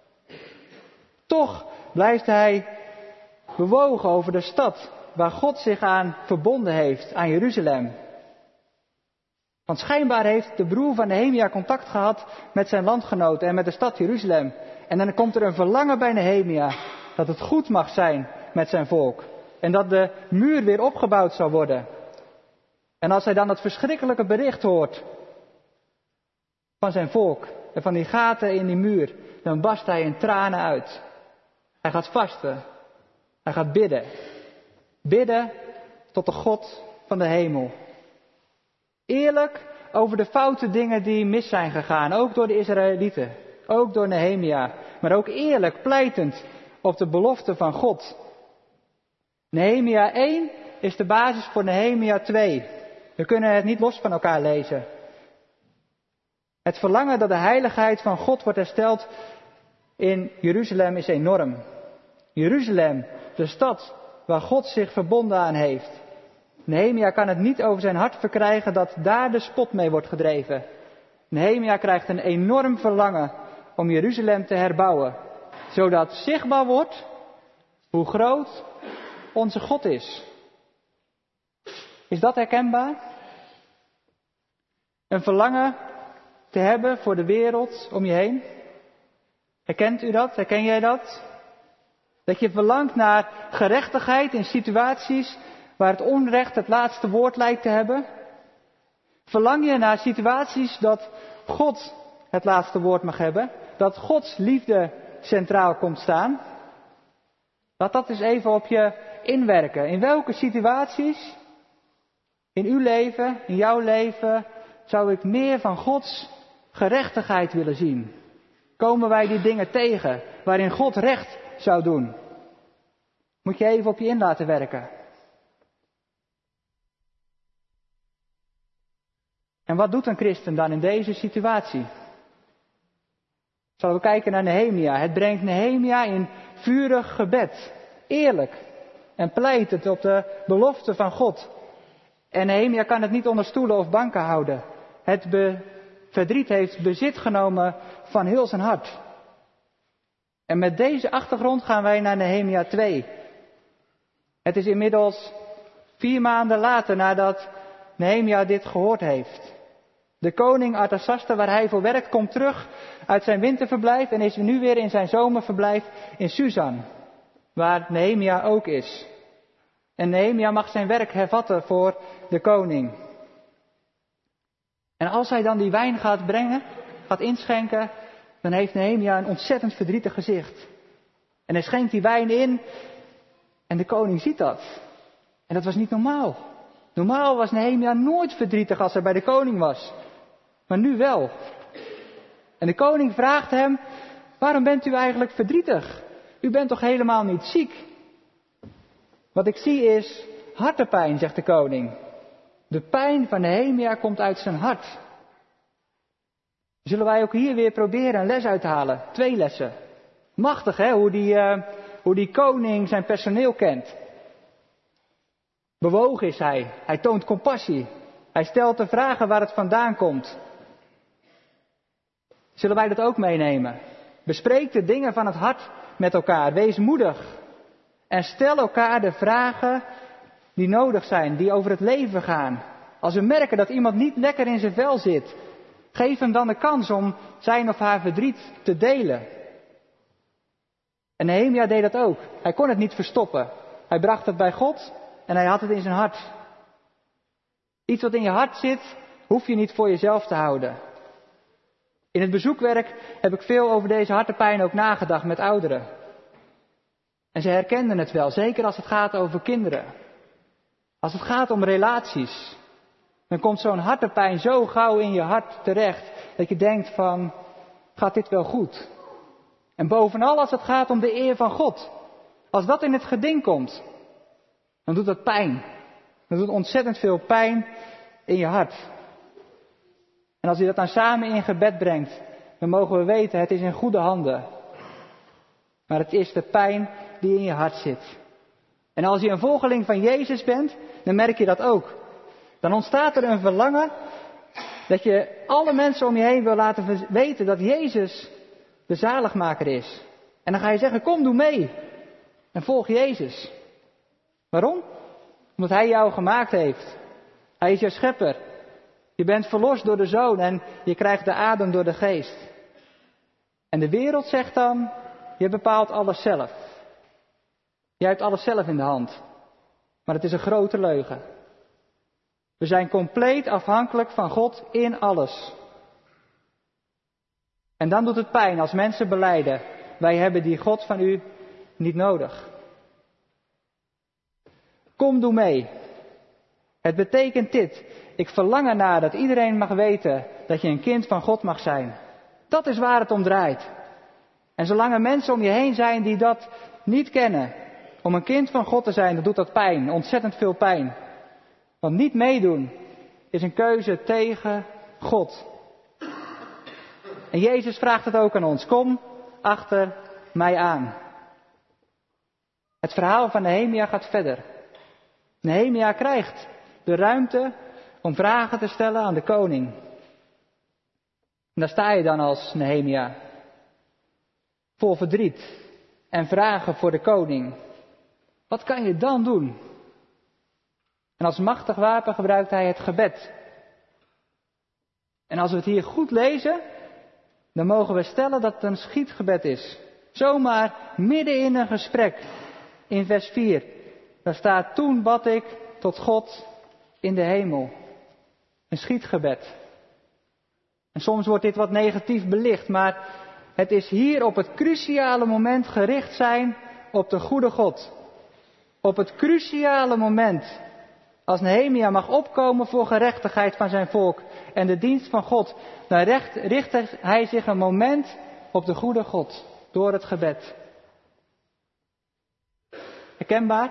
Toch blijft hij bewogen over de stad waar God zich aan verbonden heeft, aan Jeruzalem. Want schijnbaar heeft de broer van Nehemia contact gehad met zijn landgenoten en met de stad Jeruzalem. En dan komt er een verlangen bij Nehemia dat het goed mag zijn met zijn volk. En dat de muur weer opgebouwd zal worden. En als hij dan het verschrikkelijke bericht hoort van zijn volk en van die gaten in die muur, dan barst hij in tranen uit. Hij gaat vasten. Hij gaat bidden. Bidden tot de God van de hemel. Eerlijk over de foute dingen die mis zijn gegaan. Ook door de Israëlieten. Ook door Nehemia. Maar ook eerlijk pleitend op de belofte van God. Nehemia 1 is de basis voor Nehemia 2. We kunnen het niet los van elkaar lezen. Het verlangen dat de heiligheid van God wordt hersteld in Jeruzalem is enorm. Jeruzalem, de stad waar God zich verbonden aan heeft. Nehemia kan het niet over zijn hart verkrijgen dat daar de spot mee wordt gedreven. Nehemia krijgt een enorm verlangen om Jeruzalem te herbouwen. Zodat zichtbaar wordt hoe groot onze God is. Is dat herkenbaar? Een verlangen te hebben voor de wereld om je heen? Herkent u dat? Herken jij dat? Dat je verlangt naar gerechtigheid in situaties waar het onrecht het laatste woord lijkt te hebben? Verlang je naar situaties dat God het laatste woord mag hebben? Dat Gods liefde centraal komt staan? Laat dat eens even op je inwerken. In welke situaties in uw leven, in jouw leven, zou ik meer van Gods gerechtigheid willen zien? Komen wij die dingen tegen waarin God recht zou doen? Moet je even op je in laten werken. En wat doet een christen dan in deze situatie? Zullen we kijken naar Nehemia. Het brengt Nehemia in vurig gebed. Eerlijk. En pleitend op de belofte van God. En Nehemia kan het niet onder stoelen of banken houden. Het verdriet heeft bezit genomen van heel zijn hart. En met deze achtergrond gaan wij naar Nehemia 2. Het is inmiddels 4 maanden later nadat Nehemia dit gehoord heeft. De koning Artasasta, waar hij voor werkt, komt terug uit zijn winterverblijf en is nu weer in zijn zomerverblijf in Susan, waar Nehemia ook is. En Nehemia mag zijn werk hervatten voor de koning. En als hij dan die wijn gaat brengen, gaat inschenken, dan heeft Nehemia een ontzettend verdrietig gezicht. En hij schenkt die wijn in en de koning ziet dat. En dat was niet normaal. Normaal was Nehemia nooit verdrietig als hij bij de koning was. Maar nu wel. En de koning vraagt hem, waarom bent u eigenlijk verdrietig? U bent toch helemaal niet ziek? Wat ik zie is hartepijn, zegt de koning. De pijn van Nehemia komt uit zijn hart. Zullen wij ook hier weer proberen een les uit te halen? 2 lessen. Machtig hè, hoe die koning zijn personeel kent. Bewogen is hij. Hij toont compassie. Hij stelt de vragen waar het vandaan komt. Zullen wij dat ook meenemen? Bespreek de dingen van het hart met elkaar. Wees moedig. En stel elkaar de vragen die nodig zijn, die over het leven gaan. Als we merken dat iemand niet lekker in zijn vel zit, geef hem dan de kans om zijn of haar verdriet te delen. En Nehemia deed dat ook. Hij kon het niet verstoppen. Hij bracht het bij God en hij had het in zijn hart. Iets wat in je hart zit, hoef je niet voor jezelf te houden. In het bezoekwerk heb ik veel over deze hartepijn ook nagedacht met ouderen. En ze herkenden het wel, zeker als het gaat over kinderen. Als het gaat om relaties, dan komt zo'n hartepijn zo gauw in je hart terecht, dat je denkt van, gaat dit wel goed? En bovenal als het gaat om de eer van God. Als dat in het geding komt, dan doet dat pijn. Dat doet ontzettend veel pijn in je hart. En als je dat dan samen in gebed brengt, dan mogen we weten, het is in goede handen. Maar het is de pijn die in je hart zit. En als je een volgeling van Jezus bent, dan merk je dat ook. Dan ontstaat er een verlangen dat je alle mensen om je heen wil laten weten dat Jezus de zaligmaker is. En dan ga je zeggen, kom doe mee. En volg Jezus. Waarom? Omdat Hij jou gemaakt heeft. Hij is jouw schepper. Je bent verlost door de Zoon en je krijgt de adem door de Geest. En de wereld zegt dan, je bepaalt alles zelf. Jij hebt alles zelf in de hand. Maar het is een grote leugen. We zijn compleet afhankelijk van God in alles. En dan doet het pijn als mensen belijden, wij hebben die God van u niet nodig. Kom, doe mee. Het betekent dit. Ik verlang ernaar dat iedereen mag weten dat je een kind van God mag zijn. Dat is waar het om draait. En zolang er mensen om je heen zijn die dat niet kennen, om een kind van God te zijn, dan doet dat pijn, ontzettend veel pijn. Want niet meedoen is een keuze tegen God. En Jezus vraagt het ook aan ons. Kom achter mij aan. Het verhaal van Nehemia gaat verder. Nehemia krijgt de ruimte om vragen te stellen aan de koning. En daar sta je dan als Nehemia. Vol verdriet en vragen voor de koning. Wat kan je dan doen? En als machtig wapen gebruikt hij het gebed. En als we het hier goed lezen, dan mogen we stellen dat het een schietgebed is. Zomaar midden in een gesprek. In vers 4. Daar staat, toen bad ik tot God in de hemel. Een schietgebed. En soms wordt dit wat negatief belicht, maar het is hier op het cruciale moment gericht zijn op de goede God. Op het cruciale moment, als Nehemia mag opkomen voor gerechtigheid van zijn volk en de dienst van God, dan richt hij zich een moment op de goede God door het gebed. Herkenbaar?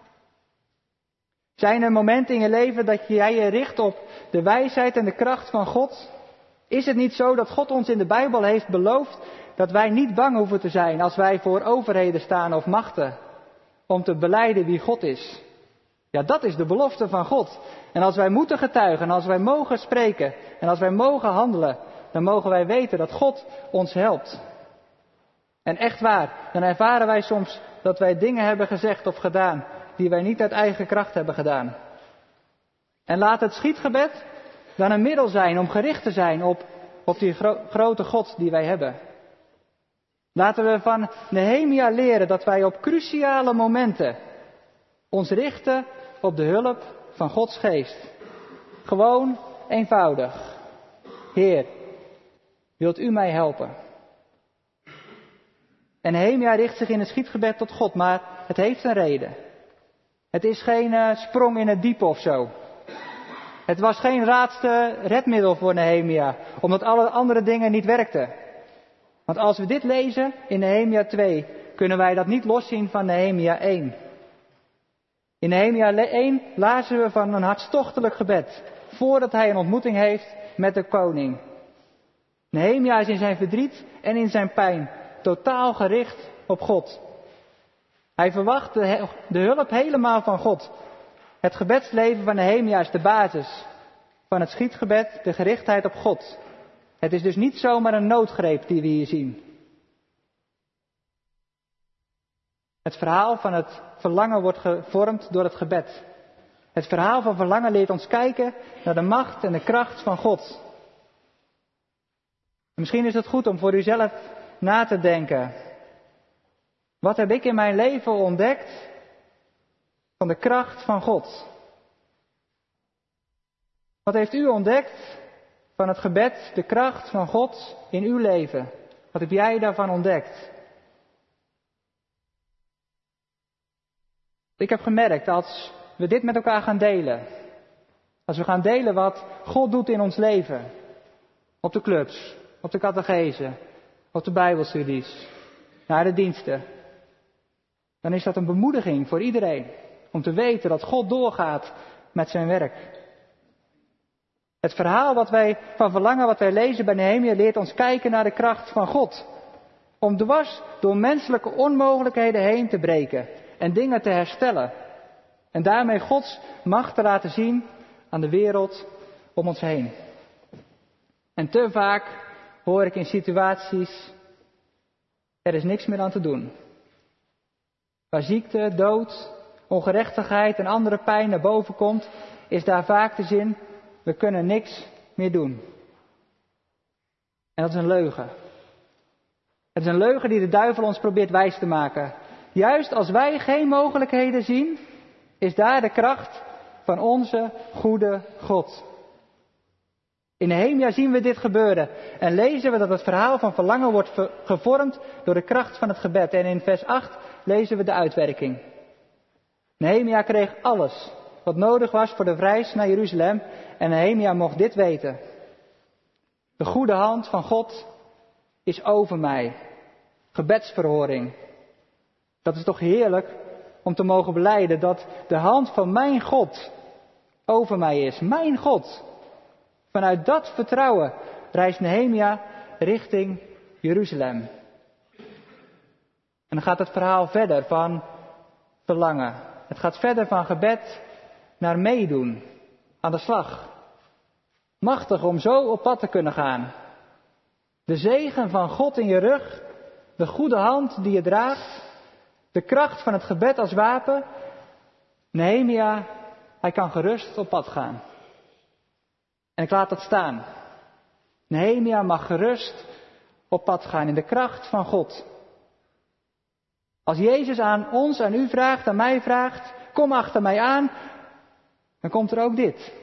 Zijn er momenten in je leven dat jij je richt op de wijsheid en de kracht van God? Is het niet zo dat God ons in de Bijbel heeft beloofd dat wij niet bang hoeven te zijn als wij voor overheden staan of machten, om te belijden wie God is? Ja, dat is de belofte van God. En als wij moeten getuigen, en als wij mogen spreken, en als wij mogen handelen, dan mogen wij weten dat God ons helpt. En echt waar, dan ervaren wij soms dat wij dingen hebben gezegd of gedaan die wij niet uit eigen kracht hebben gedaan. En laat het schietgebed dan een middel zijn om gericht te zijn op die grote God die wij hebben. Laten we van Nehemia leren dat wij op cruciale momenten ons richten op de hulp van Gods geest. Gewoon eenvoudig. Heer, wilt u mij helpen? En Nehemia richt zich in het schietgebed tot God, maar het heeft een reden. Het is geen sprong in het diepe of zo. Het was geen raadste redmiddel voor Nehemia, omdat alle andere dingen niet werkten. Want als we dit lezen in Nehemia 2, kunnen wij dat niet loszien van Nehemia 1. In Nehemia 1 lazen we van een hartstochtelijk gebed, voordat hij een ontmoeting heeft met de koning. Nehemia is in zijn verdriet en in zijn pijn totaal gericht op God. Hij verwacht de hulp helemaal van God. Het gebedsleven van Nehemia is de basis van het schietgebed, de gerichtheid op God. Het is dus niet zomaar een noodgreep die we hier zien. Het verhaal van het verlangen wordt gevormd door het gebed. Het verhaal van verlangen leert ons kijken naar de macht en de kracht van God. Misschien is het goed om voor uzelf na te denken. Wat heb ik in mijn leven ontdekt van de kracht van God? Wat heeft u ontdekt van het gebed, de kracht van God in uw leven? Wat heb jij daarvan ontdekt? Ik heb gemerkt als we dit met elkaar gaan delen. Als we gaan delen wat God doet in ons leven. Op de clubs, op de catechese, op de bijbelstudies, naar de diensten. Dan is dat een bemoediging voor iedereen. Om te weten dat God doorgaat met zijn werk. Het verhaal wat wij lezen bij Nehemia leert ons kijken naar de kracht van God. Om dwars door menselijke onmogelijkheden heen te breken en dingen te herstellen. En daarmee Gods macht te laten zien aan de wereld om ons heen. En te vaak hoor ik in situaties, er is niks meer aan te doen. Waar ziekte, dood, ongerechtigheid en andere pijn naar boven komt, is daar vaak de zin, we kunnen niks meer doen. En dat is een leugen. Het is een leugen die de duivel ons probeert wijs te maken. Juist als wij geen mogelijkheden zien, is daar de kracht van onze goede God. In Nehemia zien we dit gebeuren en lezen we dat het verhaal van verlangen wordt gevormd door de kracht van het gebed. En in vers 8 lezen we de uitwerking. Nehemia kreeg alles wat nodig was voor de reis naar Jeruzalem en Nehemia mocht dit weten. De goede hand van God is over mij. Gebedsverhoring. Dat is toch heerlijk om te mogen belijden dat de hand van mijn God over mij is. Mijn God. Vanuit dat vertrouwen reist Nehemia richting Jeruzalem. En dan gaat het verhaal verder van verlangen. Het gaat verder van gebed naar meedoen. Aan de slag. Machtig om zo op pad te kunnen gaan. De zegen van God in je rug. De goede hand die je draagt. De kracht van het gebed als wapen. Nehemia, hij kan gerust op pad gaan. En ik laat dat staan. Nehemia mag gerust op pad gaan in de kracht van God. Als Jezus aan ons, aan u vraagt, aan mij vraagt, kom achter mij aan, dan komt er ook dit.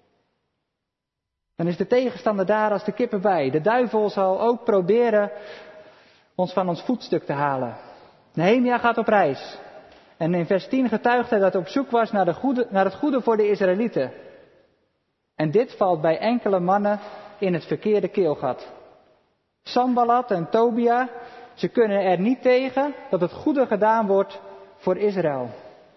Dan is de tegenstander daar als de kippen bij. De duivel zal ook proberen ons van ons voetstuk te halen. Nehemia gaat op reis. En in vers 10 getuigt hij dat hij op zoek was naar het goede voor de Israëlieten. En dit valt bij enkele mannen in het verkeerde keelgat. Sanballat en Tobia, ze kunnen er niet tegen dat het goede gedaan wordt voor Israël.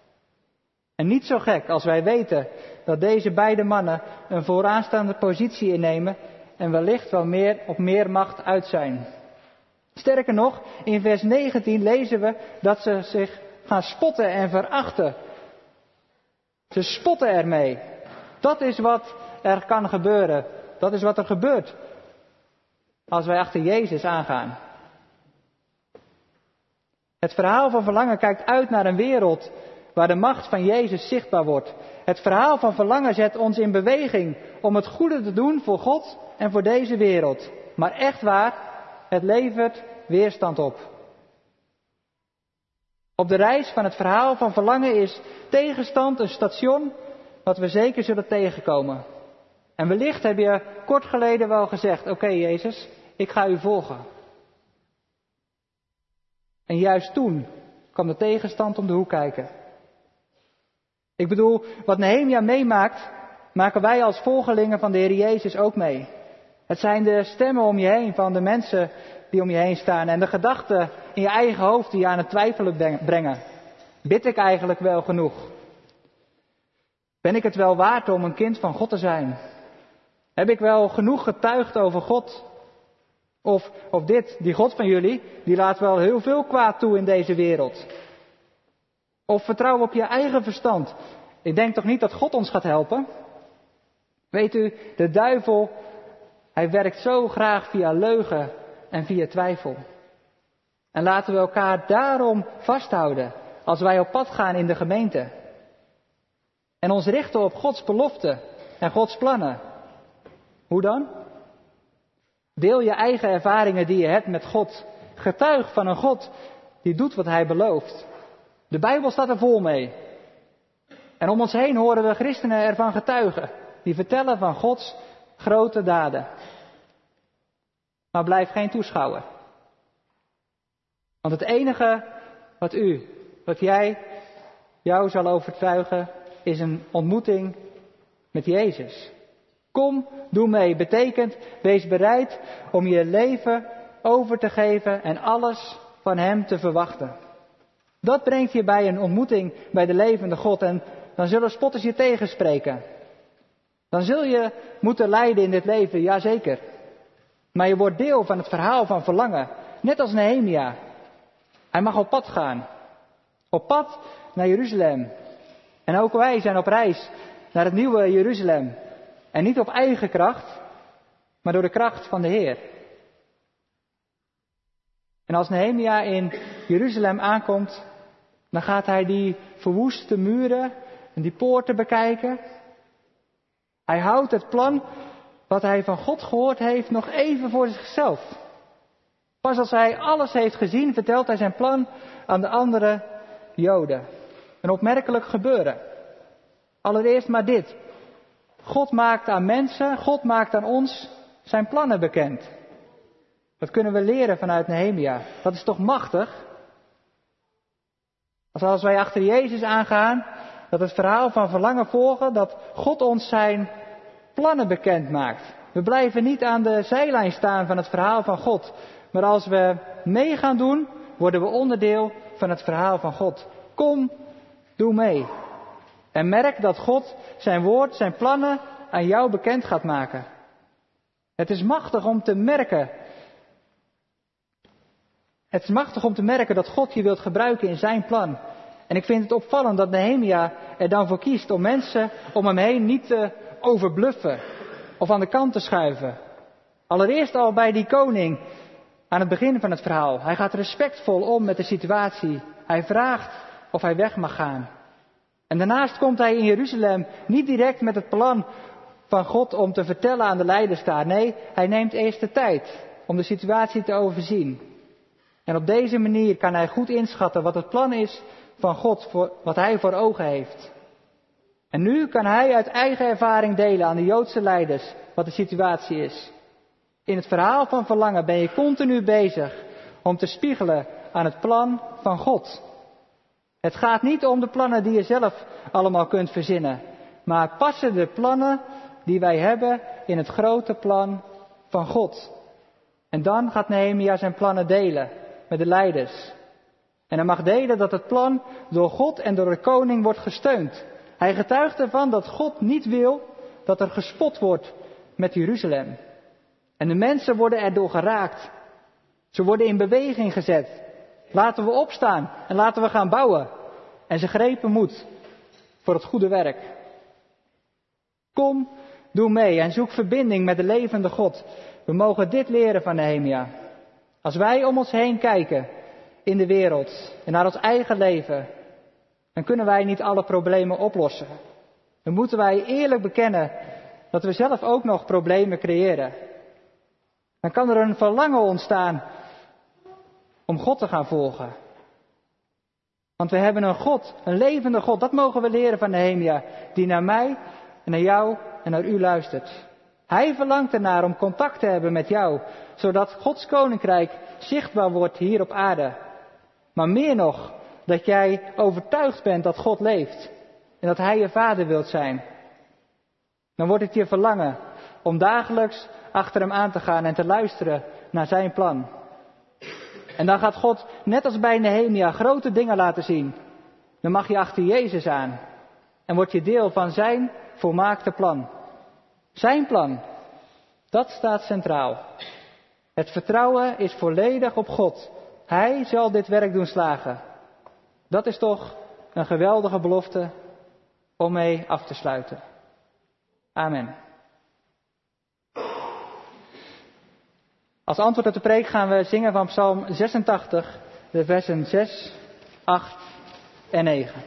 En niet zo gek als wij weten dat deze beide mannen een vooraanstaande positie innemen en wellicht wel op meer macht uit zijn. Sterker nog, in vers 19 lezen we dat ze zich gaan spotten en verachten. Ze spotten ermee. Dat is wat er kan gebeuren. Dat is wat er gebeurt als wij achter Jezus aangaan. Het verhaal van verlangen kijkt uit naar een wereld waar de macht van Jezus zichtbaar wordt. Het verhaal van verlangen zet ons in beweging om het goede te doen voor God en voor deze wereld. Maar echt waar, het levert weerstand op. Op de reis van het verhaal van verlangen is tegenstand een station wat we zeker zullen tegenkomen. En wellicht heb je kort geleden wel gezegd, oké, Jezus, ik ga u volgen. En juist toen kwam de tegenstand om de hoek kijken. Ik bedoel, wat Nehemia meemaakt, maken wij als volgelingen van de Heer Jezus ook mee. Het zijn de stemmen om je heen van de mensen die om je heen staan en de gedachten in je eigen hoofd die je aan het twijfelen brengen. Bid ik eigenlijk wel genoeg? Ben ik het wel waard om een kind van God te zijn? Heb ik wel genoeg getuigd over God? Of die God van jullie, die laat wel heel veel kwaad toe in deze wereld. Of vertrouw op je eigen verstand. Ik denk toch niet dat God ons gaat helpen? Weet u, de duivel, hij werkt zo graag via leugen en via twijfel. En laten we elkaar daarom vasthouden als wij op pad gaan in de gemeente. En ons richten op Gods beloften en Gods plannen. Hoe dan? Deel je eigen ervaringen die je hebt met God. Getuig van een God die doet wat hij belooft. De Bijbel staat er vol mee. En om ons heen horen we christenen ervan getuigen. Die vertellen van Gods grote daden. Maar blijf geen toeschouwer. Want het enige wat jou zal overtuigen, is een ontmoeting met Jezus. Kom, doe mee. Betekent, wees bereid om je leven over te geven en alles van Hem te verwachten. Dat brengt je bij een ontmoeting bij de levende God en dan zullen spotters je tegenspreken. Dan zul je moeten lijden in dit leven, jazeker. Maar je wordt deel van het verhaal van verlangen, net als Nehemia. Hij mag op pad gaan. Op pad naar Jeruzalem. En ook wij zijn op reis naar het nieuwe Jeruzalem. En niet op eigen kracht, maar door de kracht van de Heer. En als Nehemia in Jeruzalem aankomt, dan gaat hij die verwoeste muren en die poorten bekijken. Hij houdt het plan wat hij van God gehoord heeft nog even voor zichzelf. Pas als hij alles heeft gezien, vertelt hij zijn plan aan de andere Joden. Een opmerkelijk gebeuren. Allereerst maar dit. God maakt aan mensen, God maakt aan ons zijn plannen bekend. Dat kunnen we leren vanuit Nehemia. Dat is toch machtig? Als wij achter Jezus aangaan, dat het verhaal van verlangen volgen, dat God ons zijn plannen bekend maakt. We blijven niet aan de zijlijn staan van het verhaal van God. Maar als we mee gaan doen, worden we onderdeel van het verhaal van God. Kom, doe mee. En merk dat God zijn woord, zijn plannen aan jou bekend gaat maken. Het is machtig om te merken. Het is machtig om te merken dat God je wilt gebruiken in zijn plan. En ik vind het opvallend dat Nehemia er dan voor kiest om mensen om hem heen niet te overbluffen of aan de kant te schuiven. Allereerst al bij die koning aan het begin van het verhaal. Hij gaat respectvol om met de situatie. Hij vraagt of hij weg mag gaan. En daarnaast komt hij in Jeruzalem niet direct met het plan van God om te vertellen aan de leiders daar. Nee, hij neemt eerst de tijd om de situatie te overzien. En op deze manier kan hij goed inschatten wat het plan is van God, wat hij voor ogen heeft. En nu kan hij uit eigen ervaring delen aan de Joodse leiders wat de situatie is. In het verhaal van verlangen ben je continu bezig om te spiegelen aan het plan van God. Het gaat niet om de plannen die je zelf allemaal kunt verzinnen, maar passen de plannen die wij hebben in het grote plan van God. En dan gaat Nehemia zijn plannen delen met de leiders. En hij mag delen dat het plan door God en door de koning wordt gesteund. Hij getuigt ervan dat God niet wil dat er gespot wordt met Jeruzalem. En de mensen worden erdoor geraakt. Ze worden in beweging gezet. Laten we opstaan en laten we gaan bouwen. En ze grepen moed voor het goede werk. Kom, doe mee en zoek verbinding met de levende God. We mogen dit leren van Nehemia. Als wij om ons heen kijken in de wereld en naar ons eigen leven, dan kunnen wij niet alle problemen oplossen. Dan moeten wij eerlijk bekennen dat we zelf ook nog problemen creëren. Dan kan er een verlangen ontstaan om God te gaan volgen. Want we hebben een God, een levende God, dat mogen we leren van Nehemia, die naar mij en naar jou en naar u luistert. Hij verlangt ernaar om contact te hebben met jou, zodat Gods koninkrijk zichtbaar wordt hier op aarde. Maar meer nog, dat jij overtuigd bent dat God leeft en dat Hij je vader wilt zijn. Dan wordt het je verlangen om dagelijks achter Hem aan te gaan en te luisteren naar Zijn plan. En dan gaat God, net als bij Nehemia, grote dingen laten zien. Dan mag je achter Jezus aan en word je deel van Zijn volmaakte plan. Zijn plan, dat staat centraal. Het vertrouwen is volledig op God. Hij zal dit werk doen slagen. Dat is toch een geweldige belofte om mee af te sluiten. Amen. Als antwoord op de preek gaan we zingen van Psalm 86, de versen 6, 8 en 9.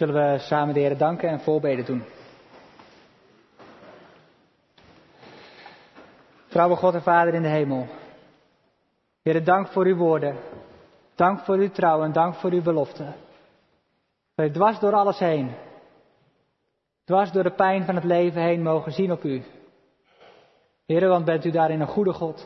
Zullen we samen de Heer danken en voorbeden doen. Trouwe God en Vader in de hemel. Heer, dank voor uw woorden. Dank voor uw trouw en dank voor uw belofte. Dat we dwars door alles heen, dwars door de pijn van het leven heen mogen zien op u. Heer, want bent u daarin een goede God.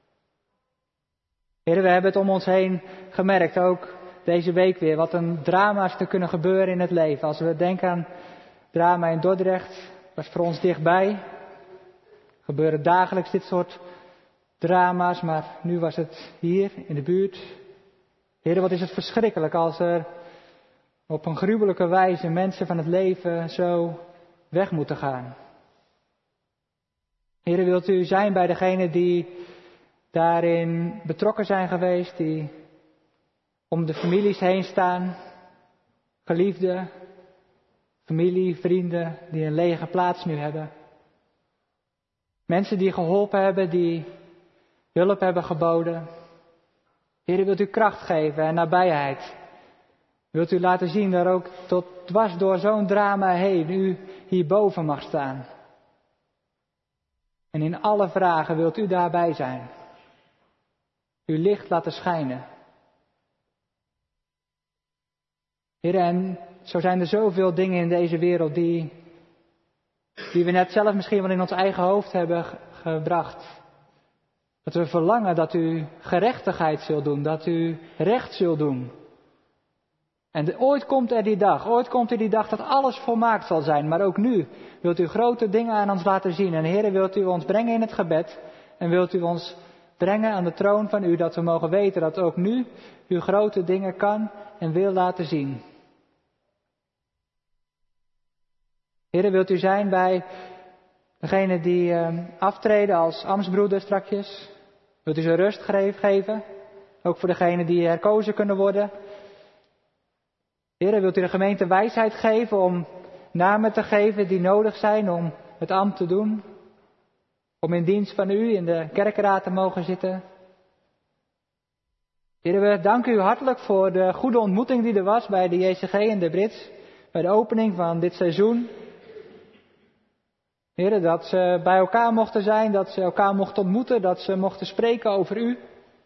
Heer, we hebben het om ons heen gemerkt, ook deze week weer, wat een drama's er kunnen gebeuren in het leven. Als we denken aan drama in Dordrecht, was voor ons dichtbij. Gebeuren dagelijks dit soort drama's, maar nu was het hier in de buurt. Heer, wat is het verschrikkelijk als er op een gruwelijke wijze mensen van het leven zo weg moeten gaan. Heer, wilt u zijn bij degenen die daarin betrokken zijn geweest, die om de families heen staan, geliefden, familie, vrienden die een lege plaats nu hebben. Mensen die geholpen hebben, die hulp hebben geboden. Heer, wilt u kracht geven en nabijheid. Wilt u laten zien dat ook tot dwars door zo'n drama heen u hierboven mag staan. En in alle vragen wilt u daarbij zijn. Uw licht laten schijnen. Heer, en zo zijn er zoveel dingen in deze wereld die we net zelf misschien wel in ons eigen hoofd hebben gebracht. Dat we verlangen dat u gerechtigheid zult doen, dat u recht zult doen. En ooit komt er die dag dat alles volmaakt zal zijn. Maar ook nu wilt u grote dingen aan ons laten zien. En Heer, wilt u ons brengen in het gebed. En wilt u ons brengen aan de troon van u, dat we mogen weten dat ook nu u grote dingen kan en wil laten zien. Heer, wilt u zijn bij degenen die aftreden als ambtsbroeder strakjes. Wilt u ze rust geven. Ook voor degenen die herkozen kunnen worden. Heer, wilt u de gemeente wijsheid geven om namen te geven die nodig zijn om het ambt te doen. Om in dienst van u in de kerkenraad te mogen zitten. Heer, we danken u hartelijk voor de goede ontmoeting die er was bij de JCG en de Brits. Bij de opening van dit seizoen. Heer, dat ze bij elkaar mochten zijn, dat ze elkaar mochten ontmoeten, dat ze mochten spreken over u.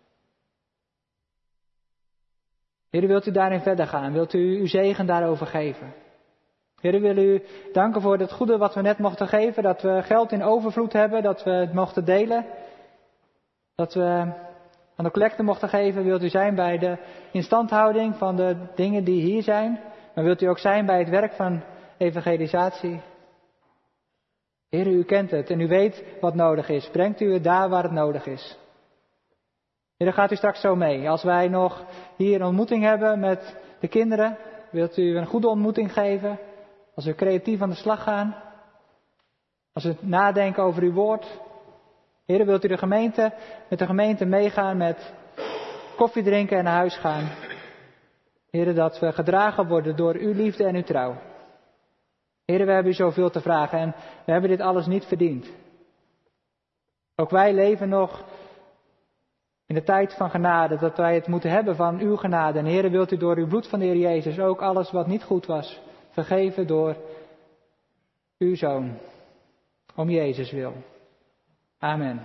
Heer, wilt u daarin verder gaan? Wilt u uw zegen daarover geven? Heer, wil u danken voor het goede wat we net mochten geven, dat we geld in overvloed hebben, dat we het mochten delen. Dat we aan de collecte mochten geven. Wilt u zijn bij de instandhouding van de dingen die hier zijn. Maar wilt u ook zijn bij het werk van evangelisatie. Heer, u kent het en u weet wat nodig is. Brengt u het daar waar het nodig is. Heer, dan gaat u straks zo mee. Als wij nog hier een ontmoeting hebben met de kinderen, wilt u een goede ontmoeting geven. Als we creatief aan de slag gaan. Als we nadenken over uw woord. Heer, wilt u met de gemeente meegaan met koffie drinken en naar huis gaan. Heer, dat we gedragen worden door uw liefde en uw trouw. Heer, we hebben u zoveel te vragen en we hebben dit alles niet verdiend. Ook wij leven nog in de tijd van genade, dat wij het moeten hebben van uw genade. En Heer, wilt u door uw bloed van de Heer Jezus ook alles wat niet goed was vergeven door uw Zoon. Om Jezus wil. Amen.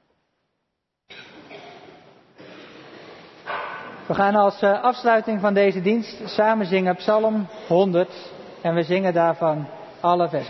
We gaan als afsluiting van deze dienst samen zingen Psalm 100 en we zingen daarvan alle versen.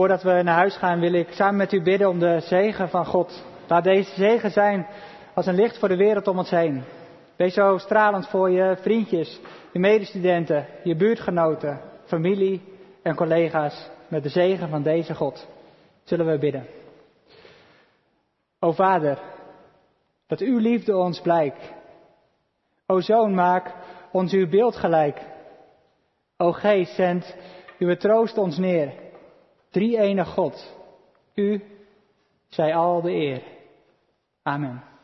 Voordat we naar huis gaan wil ik samen met u bidden om de zegen van God. Laat deze zegen zijn als een licht voor de wereld om ons heen. Wees zo stralend voor je vriendjes, je medestudenten, je buurtgenoten, familie en collega's met de zegen van deze God. Zullen we bidden. O Vader, dat uw liefde ons blijkt. O Zoon, maak ons uw beeld gelijk. O Geest, zend uw troost ons neer. Drie-enige God, u zij al de eer. Amen.